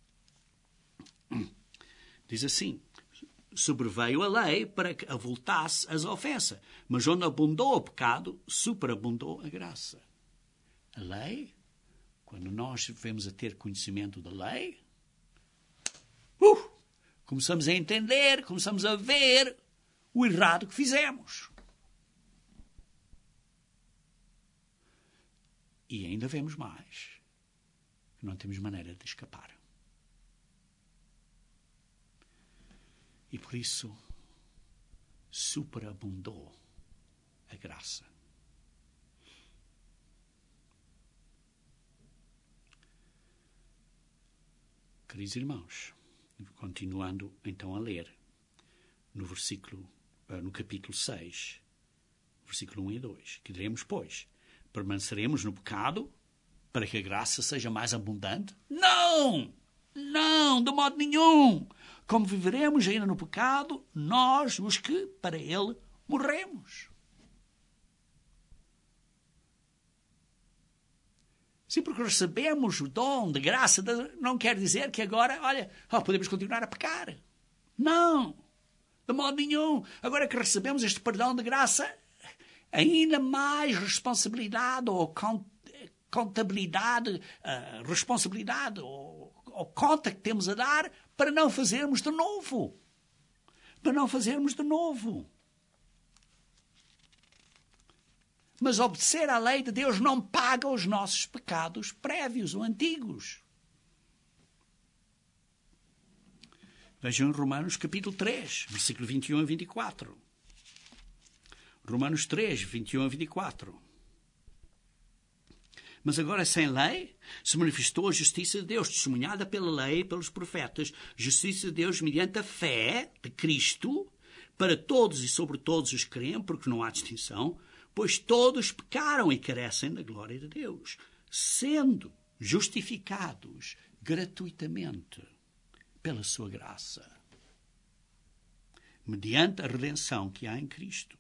Diz assim: Sobreveio a lei para que avultasse as ofensas, mas onde abundou o pecado, superabundou a graça. A lei, quando nós vemos a ter conhecimento da lei, uh, começamos a entender, começamos a ver o errado que fizemos. E ainda vemos mais, que não temos maneira de escapar. E por isso, superabundou a graça. Queridos irmãos, continuando então a ler, no versículo, no capítulo seis, versículo um e dois, que diremos, pois, permaneceremos no pecado para que a graça seja mais abundante? Não! Não, de modo nenhum! Como viveremos ainda no pecado, nós, os que para ele morremos. Sim, porque recebemos o dom de graça, não quer dizer que agora, olha, oh, podemos continuar a pecar. Não, de modo nenhum. Agora que recebemos este perdão de graça, ainda mais responsabilidade ou contabilidade, uh, responsabilidade ou, ou conta que temos a dar para não fazermos de novo. Para não fazermos de novo. Mas obedecer à lei de Deus não paga os nossos pecados prévios ou antigos. Vejam em Romanos capítulo três, versículo vinte e um a vinte e quatro. Romanos três, vinte e um a vinte e quatro. Mas agora sem lei se manifestou a justiça de Deus, testemunhada pela lei e pelos profetas, justiça de Deus mediante a fé de Cristo, para todos e sobre todos os que creem, porque não há distinção, pois todos pecaram e carecem da glória de Deus, sendo justificados gratuitamente pela sua graça, mediante a redenção que há em Cristo,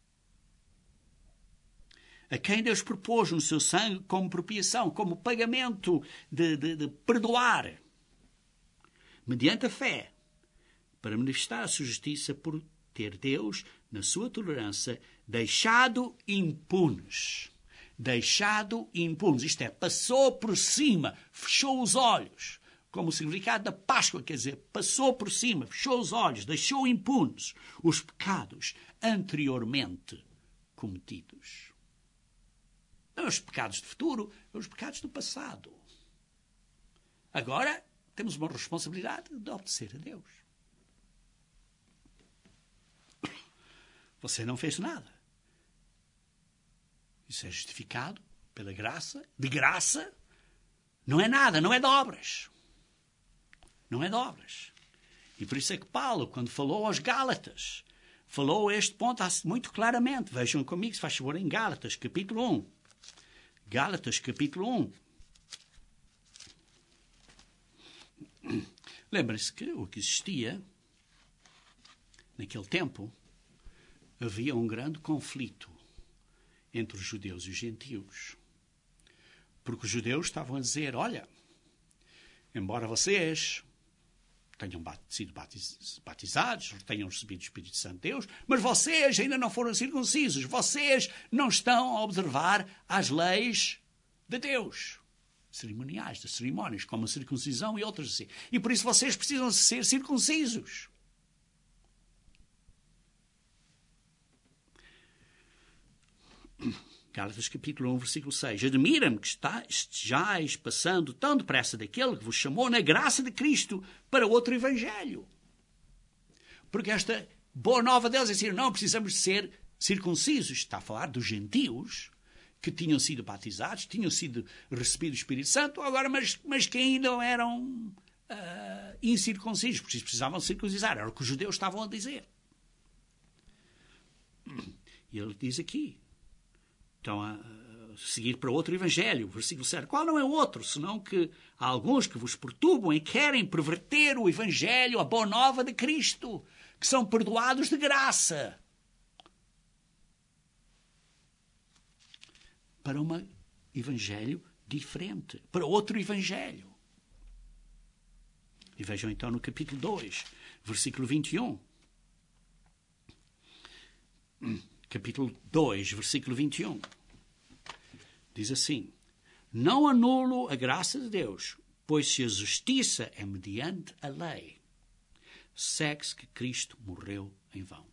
a quem Deus propôs no seu sangue como propiciação, como pagamento de, de, de perdoar, mediante a fé, para manifestar a sua justiça por ter Deus, na sua tolerância, deixado impunes. Deixado impunes. Isto é, passou por cima, fechou os olhos. Como o significado da Páscoa, quer dizer, passou por cima, fechou os olhos, deixou impunes os pecados anteriormente cometidos. Não os pecados do futuro, os pecados do passado. Agora, temos uma responsabilidade de obedecer a Deus. Você não fez nada. Isso é justificado pela graça, de graça. Não é nada, não é de obras. Não é de obras. E por isso é que Paulo, quando falou aos Gálatas, falou este ponto muito claramente. Vejam comigo, se faz favor, em Gálatas, capítulo um. Gálatas, capítulo um. Lembrem-se que o que existia naquele tempo, havia um grande conflito entre os judeus e os gentios. Porque os judeus estavam a dizer, olha, embora vocês tenham sido batizados, tenham recebido o Espírito Santo de Deus, mas vocês ainda não foram circuncisos, vocês não estão a observar as leis de Deus, cerimoniais, das cerimónias, como a circuncisão e outras assim. E por isso vocês precisam ser circuncisos. Gálatas capítulo um, versículo seis. Admira-me que está, estejais passando tão depressa daquele que vos chamou na graça de Cristo para outro evangelho. Porque esta boa nova deles é dizer, não precisamos de ser circuncisos. Está a falar dos gentios que tinham sido batizados, tinham sido recebido o Espírito Santo, agora, mas, mas que ainda não eram uh, incircuncisos, porque precisavam circuncisar. Era o que os judeus estavam a dizer. E ele diz aqui, então, a seguir para outro evangelho, versículo sete. Qual não é outro, senão que há alguns que vos perturbam e querem perverter o evangelho, a boa nova de Cristo, que são perdoados de graça. Para um evangelho diferente, para outro evangelho. E vejam então no capítulo dois, versículo vinte e um. Capítulo dois, versículo vinte e um. Diz assim, não anulo a graça de Deus, pois se a justiça é mediante a lei, segue-se que Cristo morreu em vão.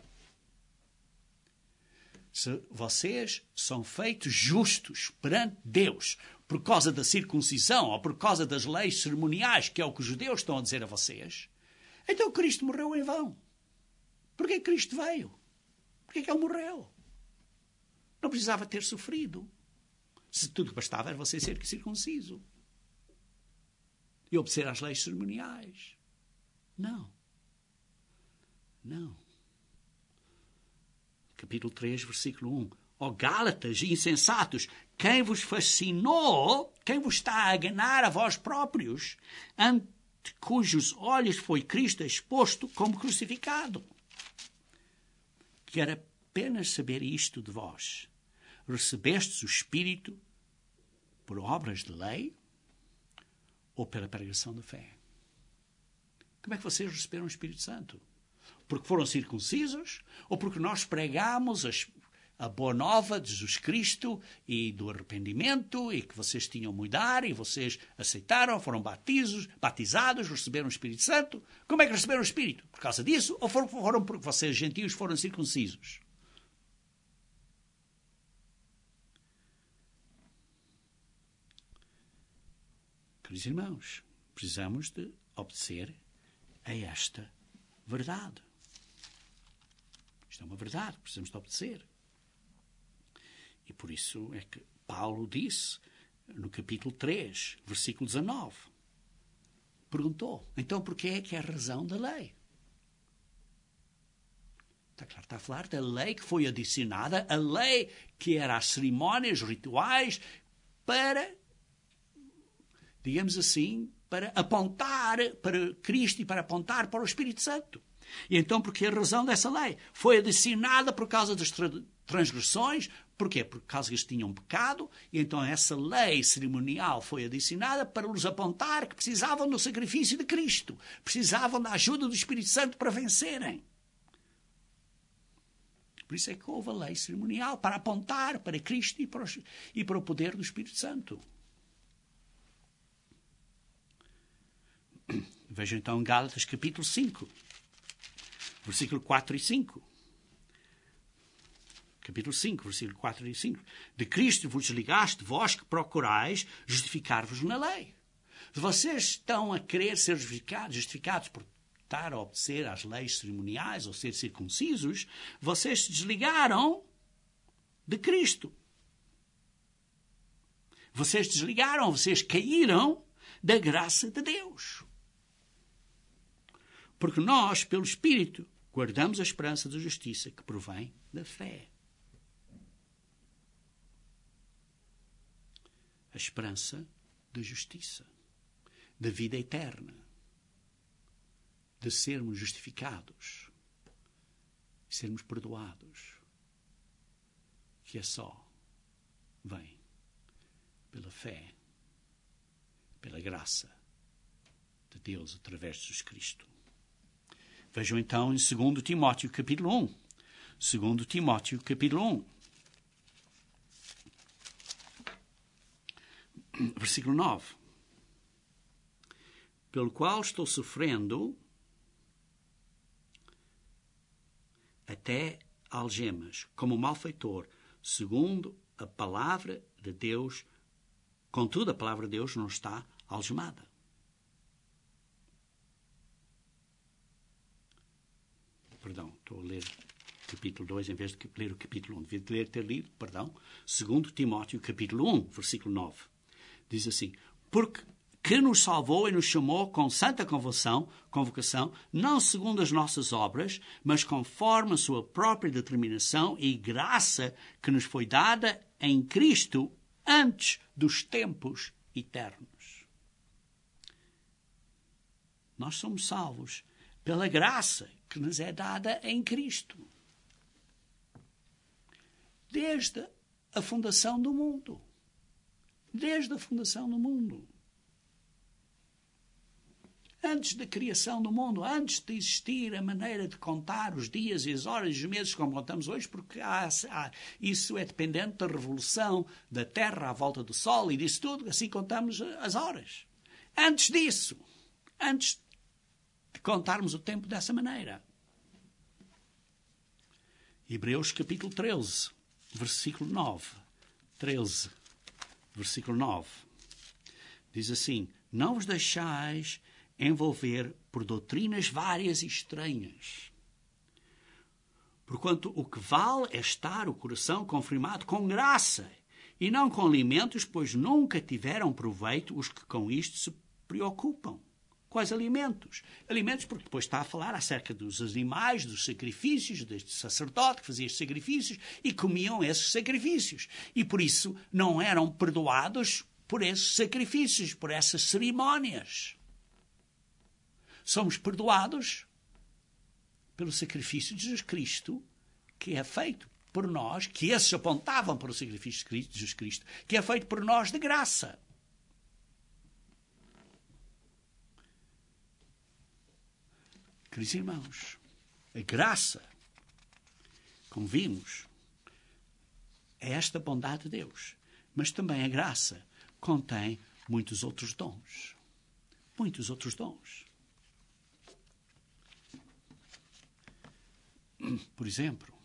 Se vocês são feitos justos perante Deus por causa da circuncisão ou por causa das leis cerimoniais, que é o que os judeus estão a dizer a vocês, então Cristo morreu em vão. Porquê Cristo veio? Porquê que ele morreu? Não precisava ter sofrido. Se tudo que bastava era você ser circunciso e obedecer às leis cerimoniais. Não. Não. Capítulo três, versículo um. Ó Gálatas insensatos, quem vos fascinou, quem vos está a enganar a vós próprios, ante cujos olhos foi Cristo exposto como crucificado. Quero apenas saber isto de vós. Recebestes o Espírito por obras de lei ou pela pregação da fé? Como é que vocês receberam o Espírito Santo? Porque foram circuncisos ou porque nós pregamos as, a boa nova de Jesus Cristo e do arrependimento e que vocês tinham mudar e vocês aceitaram, foram batizados, batizados, receberam o Espírito Santo? Como é que receberam o Espírito? Por causa disso ou foram, foram porque vocês, gentios, foram circuncisos? Queridos irmãos, precisamos de obedecer a esta verdade. Isto é uma verdade, precisamos de obedecer. E por isso é que Paulo disse, no capítulo três, versículo dezanove, perguntou, então porquê é que é a razão da lei? Está claro, está a falar da lei que foi adicionada, a lei que era as cerimónias, rituais, para, digamos assim, para apontar para Cristo e para apontar para o Espírito Santo. E então, porque a razão dessa lei foi adicionada por causa das transgressões. Porquê? Por causa que eles tinham pecado. E então essa lei cerimonial foi adicionada para os apontar que precisavam do sacrifício de Cristo. Precisavam da ajuda do Espírito Santo para vencerem. Por isso é que houve a lei cerimonial, para apontar para Cristo e para, os, e para o poder do Espírito Santo. Vejam então em Gálatas capítulo cinco, versículo quatro e cinco. Capítulo cinco, versículo quatro e cinco. De Cristo vos ligaste, vós que procurais justificar-vos na lei. Se vocês estão a querer ser justificados, justificados por estar a obedecer às leis cerimoniais ou ser circuncisos, vocês se desligaram de Cristo. Vocês desligaram, vocês caíram da graça de Deus. Porque nós, pelo Espírito, guardamos a esperança da justiça que provém da fé. A esperança da justiça, da vida eterna, de sermos justificados, de sermos perdoados, que é só vem pela fé, pela graça de Deus através de Jesus Cristo. Vejam então em segundo Timóteo capítulo um. segundo Timóteo capítulo um. Versículo nove. Pelo qual estou sofrendo até algemas, como malfeitor, segundo a palavra de Deus. Contudo, a palavra de Deus não está algemada. Perdão, estou a ler capítulo dois em vez de ler o capítulo um. Devia ter lido, perdão, segundo Timóteo capítulo um, versículo nove. Diz assim: porque que nos salvou e nos chamou com santa convocação, convocação, não segundo as nossas obras, mas conforme a sua própria determinação e graça que nos foi dada em Cristo antes dos tempos eternos. Nós somos salvos pela graça que nos é dada em Cristo. Desde a fundação do mundo. Desde a fundação do mundo. Antes da criação do mundo, antes de existir a maneira de contar os dias e as horas e os meses como contamos hoje, porque há, há, isso é dependente da revolução da Terra à volta do Sol e disso tudo, assim contamos as horas. Antes disso, antes de contarmos o tempo dessa maneira. Hebreus capítulo treze, versículo nove. treze, versículo nove. Diz assim: não vos deixais envolver por doutrinas várias e estranhas. Porquanto o que vale é estar o coração confirmado com graça, e não com alimentos, pois nunca tiveram proveito os que com isto se preocupam. Quais alimentos? Alimentos, porque depois está a falar acerca dos animais, dos sacrifícios, deste sacerdote que fazia estes sacrifícios, e comiam esses sacrifícios. E por isso não eram perdoados por esses sacrifícios, por essas cerimónias. Somos perdoados pelo sacrifício de Jesus Cristo, que é feito por nós, que esses apontavam para o sacrifício de Jesus Cristo, que é feito por nós de graça. Queridos irmãos, a graça, como vimos, é esta bondade de Deus. Mas também a graça contém muitos outros dons. Muitos outros dons. Por exemplo,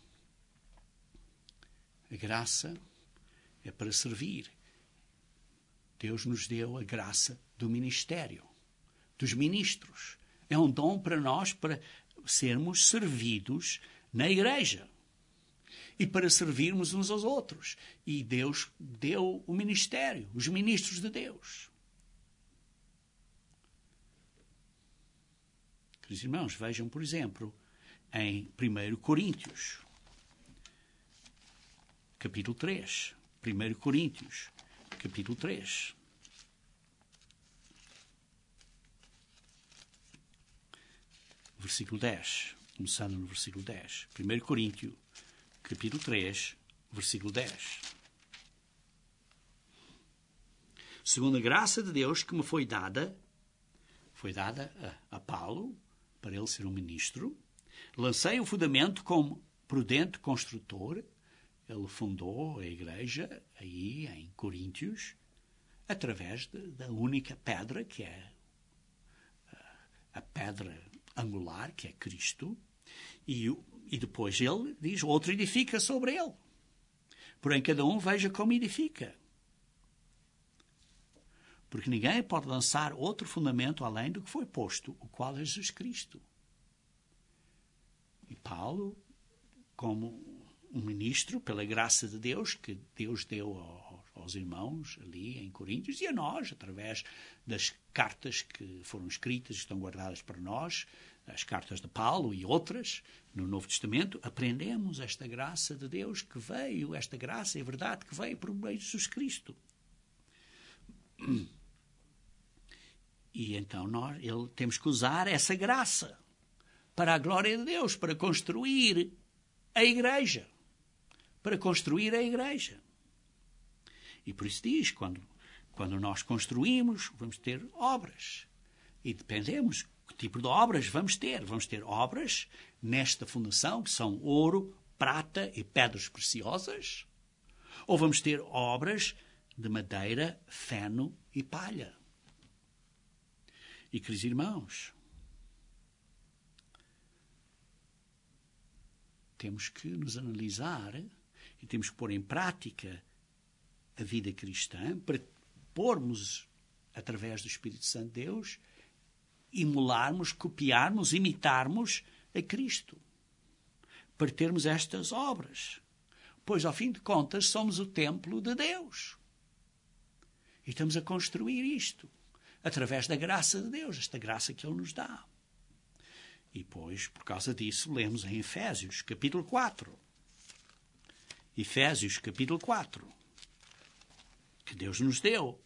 a graça é para servir. Deus nos deu a graça do ministério, dos ministros. É um dom para nós para sermos servidos na igreja e para servirmos uns aos outros. E Deus deu o ministério, os ministros de Deus. Queridos irmãos, vejam, por exemplo, em primeiro Coríntios, capítulo três. primeiro Coríntios, capítulo três. Versículo dez. Começando no versículo dez. primeiro Coríntios, capítulo três, versículo dez. Segundo a graça de Deus que me foi dada, foi dada a, a Paulo, para ele ser um ministro, lancei o fundamento como prudente construtor. Ele fundou a igreja aí em Coríntios através de, da única pedra que é a, a pedra angular, que é Cristo. E, e depois ele diz, outro edifica sobre ele. Porém, cada um veja como edifica. Porque ninguém pode lançar outro fundamento além do que foi posto, o qual é Jesus Cristo. E Paulo, como um ministro, pela graça de Deus, que Deus deu aos irmãos ali em Coríntios e a nós, através das cartas que foram escritas e estão guardadas para nós, as cartas de Paulo e outras no Novo Testamento, aprendemos esta graça de Deus que veio, esta graça e verdade que veio por meio de Jesus Cristo. E então nós ele, temos que usar essa graça para a glória de Deus, para construir a igreja. Para construir a igreja. E por isso diz, quando, quando nós construímos, vamos ter obras. E dependemos que tipo de obras vamos ter. Vamos ter obras nesta fundação, que são ouro, prata e pedras preciosas. Ou vamos ter obras de madeira, feno e palha. E, queridos irmãos, temos que nos analisar e temos que pôr em prática a vida cristã para pormos, através do Espírito Santo de Deus, emularmos, copiarmos, imitarmos a Cristo, para termos estas obras. Pois, ao fim de contas, somos o templo de Deus. E estamos a construir isto, através da graça de Deus, esta graça que Ele nos dá. E, pois, por causa disso, lemos em Efésios, capítulo quatro. Efésios, capítulo quatro. Que Deus nos deu.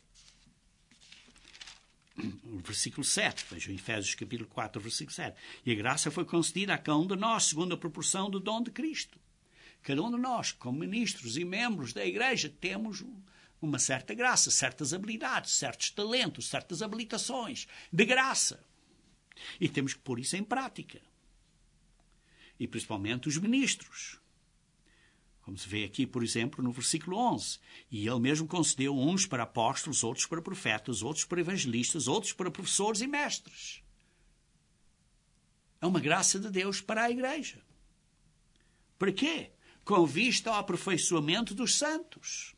Versículo sete. Vejam, Efésios, capítulo quatro, versículo sete. E a graça foi concedida a cada um de nós, segundo a proporção do dom de Cristo. Cada um de nós, como ministros e membros da igreja, temos uma certa graça, certas habilidades, certos talentos, certas habilitações de graça. E temos que pôr isso em prática. E principalmente os ministros. Como se vê aqui, por exemplo, no versículo onze. E ele mesmo concedeu uns para apóstolos, outros para profetas, outros para evangelistas, outros para professores e mestres. É uma graça de Deus para a igreja. Para quê? Com vista ao aperfeiçoamento dos santos.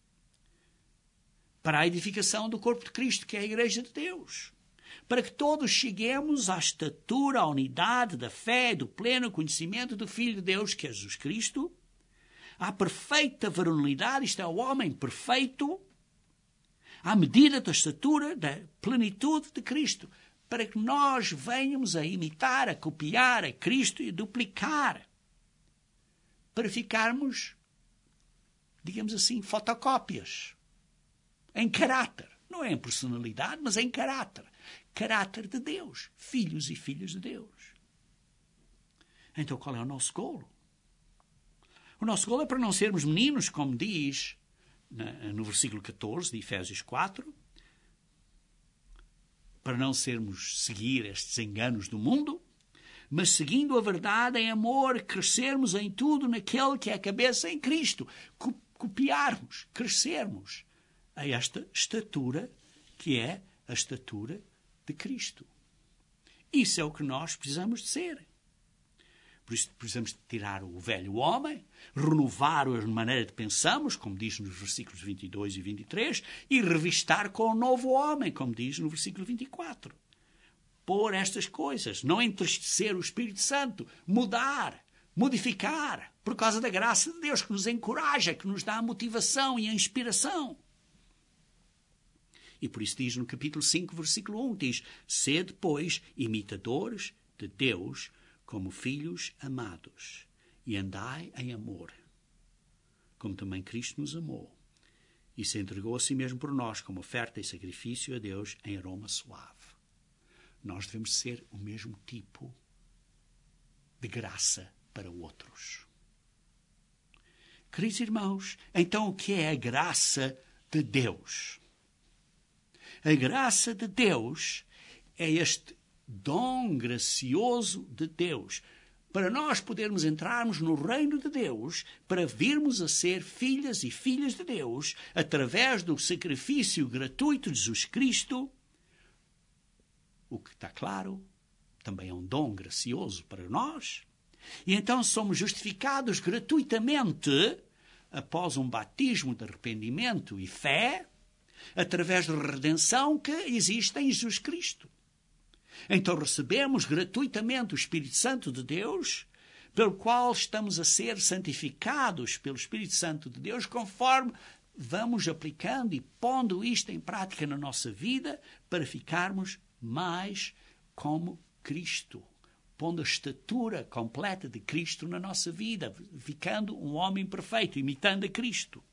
Para a edificação do corpo de Cristo, que é a igreja de Deus. Para que todos cheguemos à estatura, à unidade da fé e do pleno conhecimento do Filho de Deus, que é Jesus Cristo, à perfeita varonilidade, isto é, o homem perfeito, à medida da estatura, da plenitude de Cristo, para que nós venhamos a imitar, a copiar a Cristo e duplicar, para ficarmos, digamos assim, fotocópias, em caráter, não é em personalidade, mas em caráter, caráter de Deus, filhos e filhas de Deus. Então qual é o nosso golo? O nosso golo é para não sermos meninos, como diz no versículo catorze de Efésios quatro, para não sermos seguir estes enganos do mundo, mas seguindo a verdade em amor, crescermos em tudo naquele que é a cabeça em Cristo, copiarmos, crescermos a esta estatura que é a estatura de Cristo. Isso é o que nós precisamos de ser. Por isso precisamos de tirar o velho homem, renovar a maneira de pensarmos, como diz nos versículos vinte e dois e vinte e três, e revistar com o novo homem, como diz no versículo vinte e quatro. Pôr estas coisas, não entristecer o Espírito Santo, mudar, modificar, por causa da graça de Deus que nos encoraja, que nos dá a motivação e a inspiração. E por isso diz no capítulo cinco, versículo um, diz: sede, pois, imitadores de Deus, como filhos amados, e andai em amor, como também Cristo nos amou, e se entregou a si mesmo por nós, como oferta e sacrifício a Deus em aroma suave. Nós devemos ser o mesmo tipo de graça para outros. Queridos irmãos, então o que é a graça de Deus? A graça de Deus é este dom gracioso de Deus, para nós podermos entrarmos no reino de Deus, para virmos a ser filhas e filhas de Deus, através do sacrifício gratuito de Jesus Cristo, o que está claro, também é um dom gracioso para nós. E então somos justificados gratuitamente, após um batismo de arrependimento e fé, através da redenção que existe em Jesus Cristo. Então recebemos gratuitamente o Espírito Santo de Deus pelo qual estamos a ser santificados pelo Espírito Santo de Deus, conforme vamos aplicando e pondo isto em prática na nossa vida para ficarmos mais como Cristo, pondo a estatura completa de Cristo na nossa vida, ficando um homem perfeito, imitando a Cristo.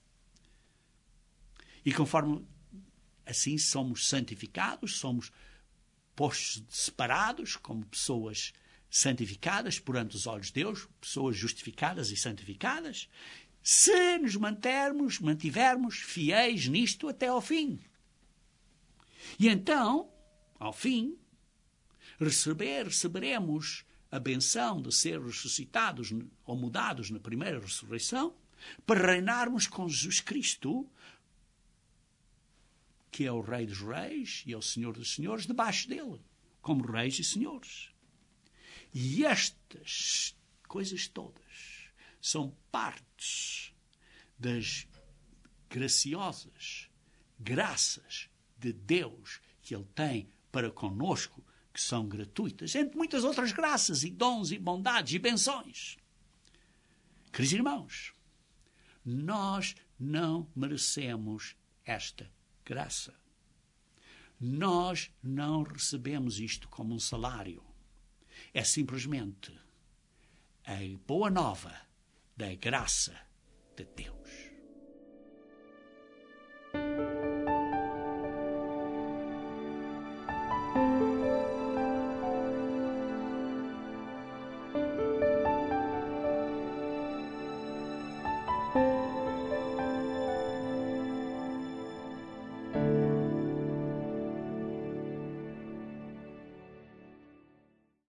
E conforme assim somos santificados, somos postos separados como pessoas santificadas perante os olhos de Deus, pessoas justificadas e santificadas, se nos mantermos, mantivermos fiéis nisto até ao fim. E então, ao fim, receber, receberemos a benção de ser ressuscitados ou mudados na primeira ressurreição, para reinarmos com Jesus Cristo, que é o Rei dos Reis e é o Senhor dos Senhores, debaixo dele, como reis e senhores. E estas coisas todas são partes das graciosas graças de Deus que Ele tem para conosco, que são gratuitas, entre muitas outras graças e dons e bondades e benções. Queridos irmãos, nós não merecemos esta graça. Nós não recebemos isto como um salário. É simplesmente a boa nova da graça de Deus.